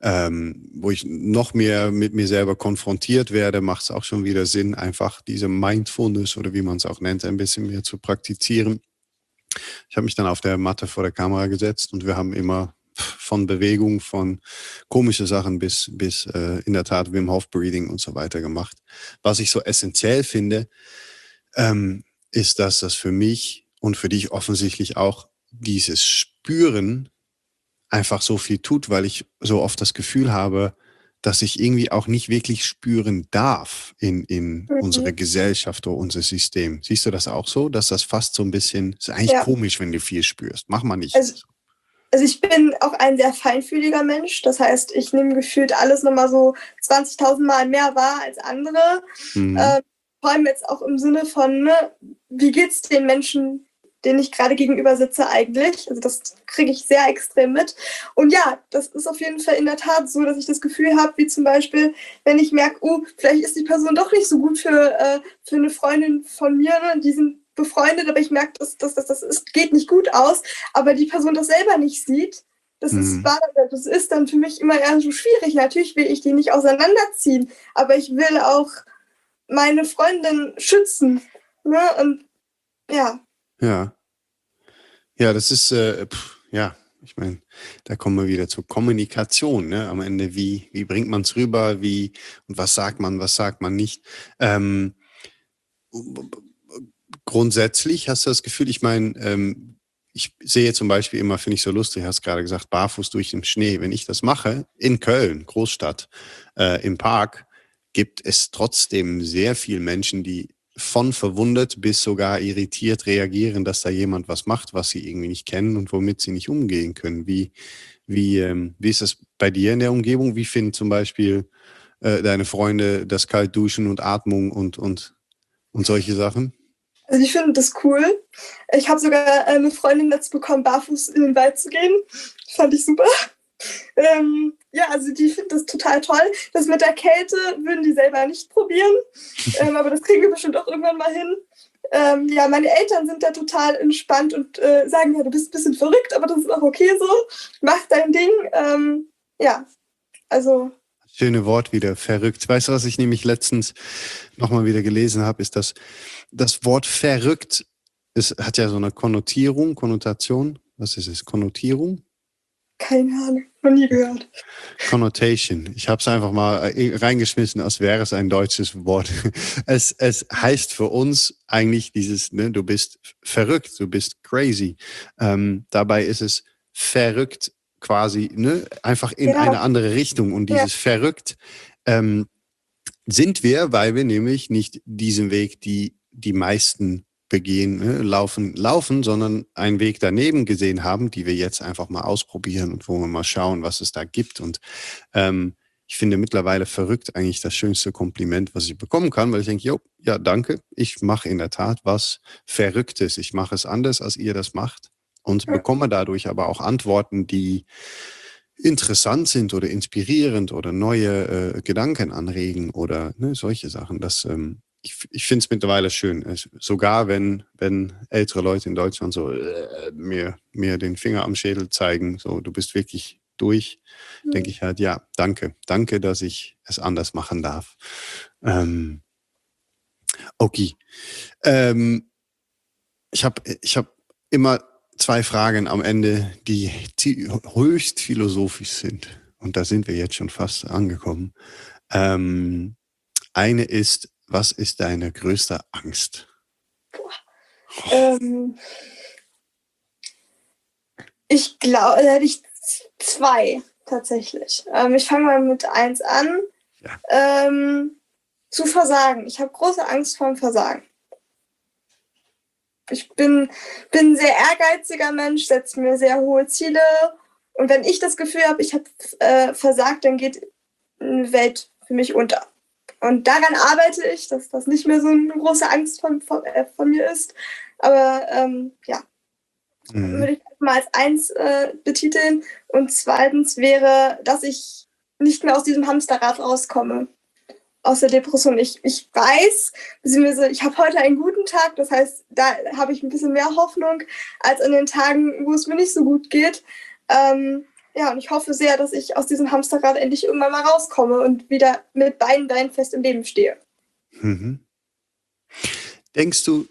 ähm, wo ich noch mehr mit mir selber konfrontiert werde, macht es auch schon wieder Sinn, einfach diese Mindfulness oder wie man es auch nennt, ein bisschen mehr zu praktizieren. Ich habe mich dann auf der Matte vor der Kamera gesetzt und wir haben immer von Bewegung, von komische Sachen bis, bis äh, in der Tat Wim Hof Breathing und so weiter gemacht. Was ich so essentiell finde, ähm, ist, dass das für mich und für dich offensichtlich auch dieses Spüren einfach so viel tut, weil ich so oft das Gefühl habe, dass ich irgendwie auch nicht wirklich spüren darf in, in unsere Mhm. Gesellschaft oder unser System. Siehst du das auch so, dass das fast so ein bisschen, ist eigentlich Ja, komisch, wenn du viel spürst. Mach mal nicht. also, also ich bin auch ein sehr feinfühliger Mensch. Das heißt, ich nehme gefühlt alles nochmal so zwanzigtausend Mal mehr wahr als andere. Mhm. Ähm, vor allem jetzt auch im Sinne von, ne, wie geht's den Menschen, denen ich gerade gegenüber sitze eigentlich? Also das kriege ich sehr extrem mit. Und ja, das ist auf jeden Fall in der Tat so, dass ich das Gefühl habe, wie zum Beispiel, wenn ich merke, oh, vielleicht ist die Person doch nicht so gut für, äh, für eine Freundin von mir, ne? Die sind befreundet, aber ich merke, dass das, das, das ist, geht nicht gut aus, aber die Person das selber nicht sieht. Das ist, Mhm. war, das ist dann für mich immer eher so schwierig. Natürlich will ich die nicht auseinanderziehen, aber ich will auch meine Freundin schützen. Ne? Und ja. Ja. Ja, das ist, äh, pff, ja, ich meine, da kommen wir wieder zur Kommunikation, ne? Am Ende, wie, wie bringt man es rüber, wie, und was sagt man, was sagt man nicht. Ähm, grundsätzlich hast du das Gefühl, ich meine, ähm, ich sehe zum Beispiel immer, finde ich so lustig, hast gerade gesagt, barfuß durch den Schnee. Wenn ich das mache, in Köln, Großstadt, äh, im Park, gibt es trotzdem sehr viele Menschen, die von verwundert bis sogar irritiert reagieren, dass da jemand was macht, was sie irgendwie nicht kennen und womit sie nicht umgehen können. Wie, wie, ähm, wie ist das bei dir in der Umgebung? Wie finden zum Beispiel äh, deine Freunde das Kaltduschen und Atmung und, und, und solche Sachen? Also ich finde das cool. Ich habe sogar eine Freundin dazu bekommen, barfuß in den Wald zu gehen. Fand ich super. Ähm, ja, also die finden das total toll. Das mit der Kälte würden die selber nicht probieren. Ähm, aber das kriegen wir bestimmt auch irgendwann mal hin. Ähm, ja, meine Eltern sind da total entspannt und äh, sagen, ja, du bist ein bisschen verrückt, aber das ist auch okay so. Mach dein Ding. Ähm, ja, also. Schöne Wort wieder, verrückt. Weißt du, was ich nämlich letztens nochmal wieder gelesen habe, ist, dass das Wort verrückt, es hat ja so eine Konnotierung, Konnotation. Was ist es? Konnotierung? Keine Ahnung, noch nie gehört. Connotation. Ich habe es einfach mal reingeschmissen, als wäre es ein deutsches Wort. Es, es heißt für uns eigentlich dieses, ne, du bist verrückt, du bist crazy. Ähm, dabei ist es verrückt quasi, ne, einfach in eine Ja, andere Richtung. Und ja, dieses verrückt ähm, sind wir, weil wir nämlich nicht diesen Weg, die die meisten begehen, ne, laufen, laufen, sondern einen Weg daneben gesehen haben, die wir jetzt einfach mal ausprobieren und wo wir mal schauen, was es da gibt. Und ähm, ich finde mittlerweile verrückt eigentlich das schönste Kompliment, was ich bekommen kann, weil ich denke, jo, ja, danke, ich mache in der Tat was Verrücktes. Ich mache es anders, als ihr das macht und bekomme dadurch aber auch Antworten, die interessant sind oder inspirierend oder neue äh, Gedanken anregen oder ne, solche Sachen. Das, ähm, ich ich finde es mittlerweile schön. Es, sogar wenn, wenn ältere Leute in Deutschland so äh, mir, mir den Finger am Schädel zeigen, so du bist wirklich durch, denke ich halt, ja, danke. Danke, dass ich es anders machen darf. Ähm, okay. Ähm, ich habe ich hab immer zwei Fragen am Ende, die zi- höchst philosophisch sind. Und da sind wir jetzt schon fast angekommen. Ähm, eine ist, was ist deine größte Angst? ähm, ich glaube, da hätte ich zwei tatsächlich. Ähm, ich fange mal mit eins an. Ja. Ähm, zu versagen. Ich habe große Angst vorm Versagen. Ich bin, bin ein sehr ehrgeiziger Mensch, setze mir sehr hohe Ziele. Und wenn ich das Gefühl habe, ich habe äh, versagt, dann geht eine Welt für mich unter. Und daran arbeite ich, dass das nicht mehr so eine große Angst von, von, äh, von mir ist. Aber ähm, ja, Mhm. würde ich mal als eins äh, betiteln. Und zweitens wäre, dass ich nicht mehr aus diesem Hamsterrad rauskomme. Aus der Depression. Ich, ich weiß, beziehungsweise ich habe heute einen guten Tag, das heißt, da habe ich ein bisschen mehr Hoffnung als an den Tagen, wo es mir nicht so gut geht. Ähm, Ja, und ich hoffe sehr, dass ich aus diesem Hamsterrad endlich irgendwann mal rauskomme und wieder mit beiden Beinen fest im Leben stehe. Mhm. Denkst du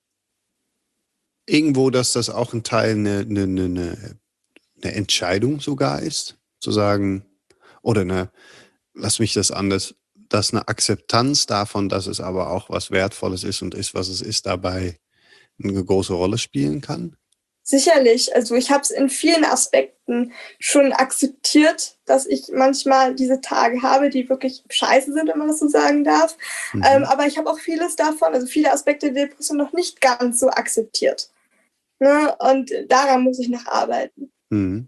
irgendwo, dass das auch ein Teil eine, eine, eine, eine eine Entscheidung sogar ist? Zu sagen, oder eine, lass mich das anders, dass eine Akzeptanz davon, dass es aber auch was Wertvolles ist und ist, was es ist, dabei eine große Rolle spielen kann? Sicherlich, also ich habe es in vielen Aspekten schon akzeptiert, dass ich manchmal diese Tage habe, die wirklich scheiße sind, wenn man das so sagen darf. Mhm. Ähm, aber ich habe auch vieles davon, also viele Aspekte der Depression noch nicht ganz so akzeptiert. Ne? Und daran muss ich noch arbeiten. Mhm.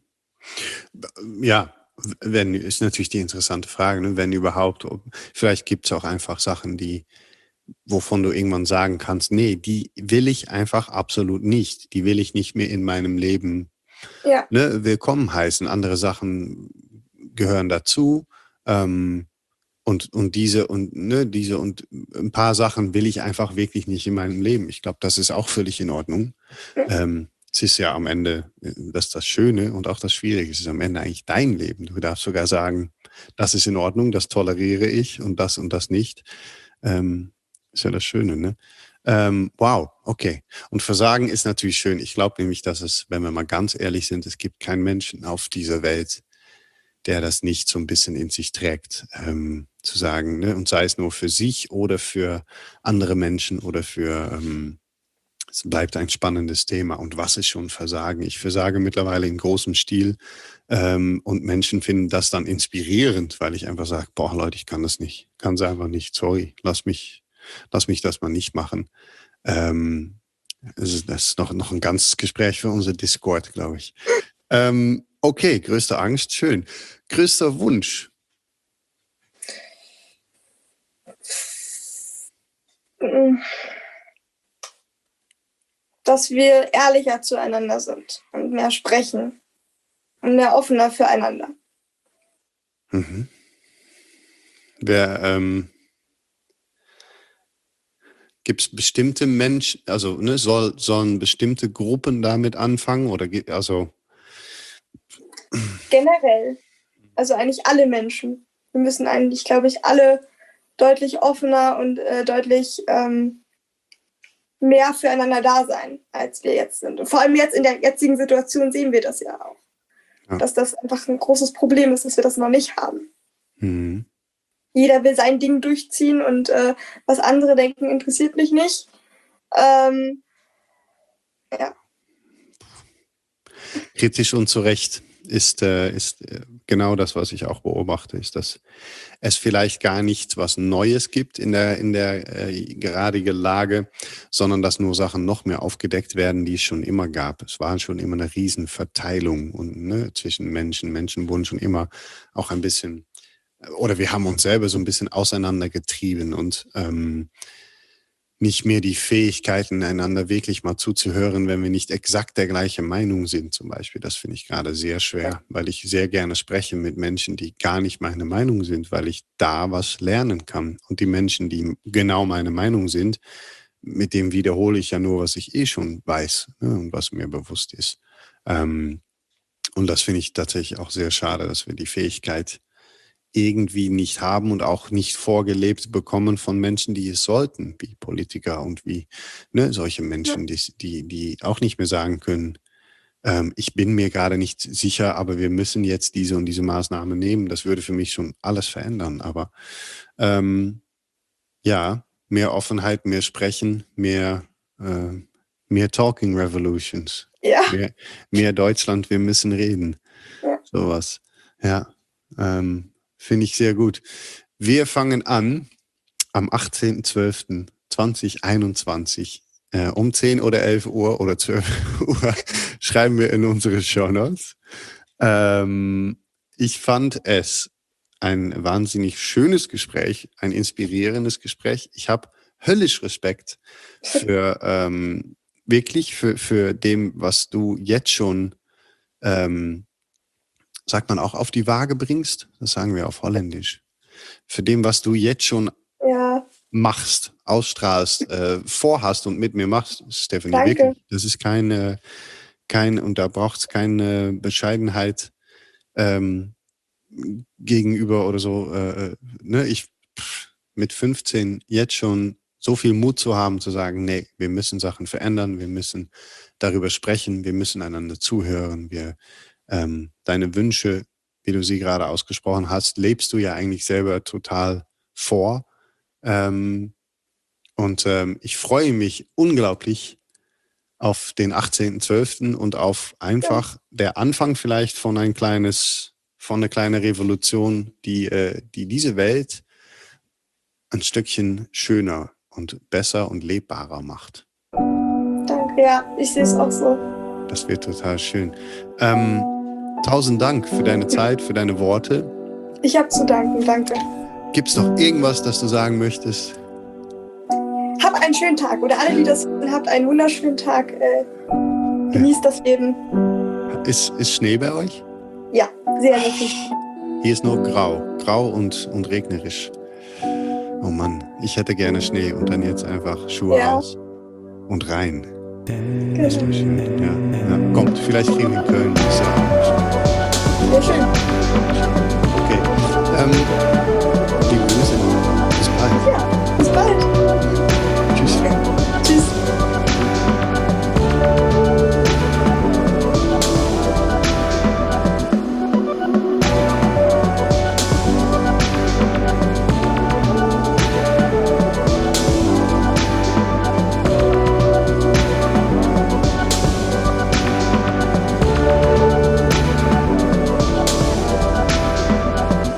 Ja, wenn, ist natürlich die interessante Frage, ne? Wenn überhaupt. Ob, vielleicht gibt es auch einfach Sachen, die, wovon du irgendwann sagen kannst, nee, die will ich einfach absolut nicht. Die will ich nicht mehr in meinem Leben, Ja, ne, willkommen heißen. Andere Sachen gehören dazu. Ähm, und, und diese und ne, diese und ein paar Sachen will ich einfach wirklich nicht in meinem Leben. Ich glaube, das ist auch völlig in Ordnung. Ähm, es ist ja am Ende, äh, das ist das Schöne und auch das Schwierige. Es ist am Ende eigentlich dein Leben. Du darfst sogar sagen, das ist in Ordnung, das toleriere ich und das und das nicht. Ähm, ist ja das Schöne, ne? Ähm, wow, okay. Und Versagen ist natürlich schön. Ich glaube nämlich, dass es, wenn wir mal ganz ehrlich sind, es gibt keinen Menschen auf dieser Welt, der das nicht so ein bisschen in sich trägt, ähm, zu sagen, ne? Und sei es nur für sich oder für andere Menschen oder für, ähm, es bleibt ein spannendes Thema. Und was ist schon Versagen? Ich versage mittlerweile in großem Stil, ähm, und Menschen finden das dann inspirierend, weil ich einfach sage, boah Leute, ich kann das nicht, kann es einfach nicht, sorry, lass mich, lass mich das mal nicht machen. Ähm, das ist, das ist noch, noch ein ganzes Gespräch für unser Discord, glaube ich. Ähm, okay, größte Angst, schön. Größter Wunsch. dass wir ehrlicher zueinander sind und mehr sprechen und mehr offener füreinander. Mhm. Wer, ähm, gibt es bestimmte Menschen, also ne, soll, sollen bestimmte Gruppen damit anfangen oder ge- also Generell, also eigentlich alle Menschen. Wir müssen eigentlich, glaube ich, alle deutlich offener und äh, deutlich ähm, mehr füreinander da sein, als wir jetzt sind. Und vor allem jetzt in der jetzigen Situation sehen wir das ja auch, ja. dass das einfach ein großes Problem ist, dass wir das noch nicht haben. Mhm. Jeder will sein Ding durchziehen und äh, was andere denken, interessiert mich nicht. Ähm, ja. Kritisch und zu Recht ist, äh, ist äh, genau das, was ich auch beobachte, ist, dass es vielleicht gar nichts was Neues gibt in der, in der äh, geradigen Lage, sondern dass nur Sachen noch mehr aufgedeckt werden, die es schon immer gab. Es war schon immer eine Riesenverteilung und, ne, zwischen Menschen. Menschen wurden schon immer auch ein bisschen, oder wir haben uns selber so ein bisschen auseinandergetrieben und ähm, nicht mehr die Fähigkeiten, einander wirklich mal zuzuhören, wenn wir nicht exakt der gleichen Meinung sind, zum Beispiel. Das finde ich gerade sehr schwer, weil ich sehr gerne spreche mit Menschen, die gar nicht meine Meinung sind, weil ich da was lernen kann. Und die Menschen, die genau meine Meinung sind, mit dem wiederhole ich ja nur, was ich eh schon weiß, ne, und was mir bewusst ist. Ähm, und das finde ich tatsächlich auch sehr schade, dass wir die Fähigkeit irgendwie nicht haben und auch nicht vorgelebt bekommen von Menschen, die es sollten, wie Politiker und wie, ne, solche Menschen, die, die, die auch nicht mehr sagen können, ähm, ich bin mir gerade nicht sicher, aber wir müssen jetzt diese und diese Maßnahme nehmen. Das würde für mich schon alles verändern. Aber ähm, ja, mehr Offenheit, mehr Sprechen, mehr, äh, mehr Talking Revolutions, Ja. mehr, mehr Deutschland, wir müssen reden. Ja. Sowas. Ja, ähm, finde ich sehr gut. Wir fangen an am achtzehnten zwölften zweitausendeinundzwanzig äh, um zehn oder elf Uhr oder zwölf Uhr schreiben wir in unsere Shownotes. Ähm, ich fand es ein wahnsinnig schönes Gespräch, ein inspirierendes Gespräch. Ich habe höllisch Respekt für ähm, wirklich für, für dem, was du jetzt schon, ähm, sagt man auch, auf die Waage bringst. Das sagen wir auf Holländisch. Für dem, was du jetzt schon Ja, machst, ausstrahlst, äh, vorhast und mit mir machst, Stephanie, danke. wirklich. Das ist keine, kein, und da braucht es keine Bescheidenheit ähm, gegenüber oder so. Äh, ne? Ich pff, mit fünfzehn jetzt schon so viel Mut zu haben, zu sagen, nee, wir müssen Sachen verändern, wir müssen darüber sprechen, wir müssen einander zuhören, wir ähm, deine Wünsche, wie du sie gerade ausgesprochen hast, lebst du ja eigentlich selber total vor. Ähm, und ähm, ich freue mich unglaublich auf den achtzehnten zwölften und auf einfach der Anfang vielleicht von ein kleines, von einer kleinen Revolution, die, äh, die diese Welt ein Stückchen schöner und besser und lebbarer macht. Danke, ja, ich sehe es auch so. Das wird total schön. Ähm, tausend Dank für deine Zeit, für deine Worte. Ich habe zu danken, danke. Gibt es noch irgendwas, das du sagen möchtest? Hab einen schönen Tag. Oder alle, die das hören, habt einen wunderschönen Tag. Äh, genießt das Leben. Ist, ist Schnee bei euch? Ja, sehr wirklich. Hier ist nur grau. Grau und, und regnerisch. Oh Mann, ich hätte gerne Schnee und dann jetzt einfach Schuhe Ja. aus und rein. Genau. Schön. Ja, ja. Kommt, vielleicht kriegen wir in Köln. Das ist ja auch Sehr schön. okay. Ähm,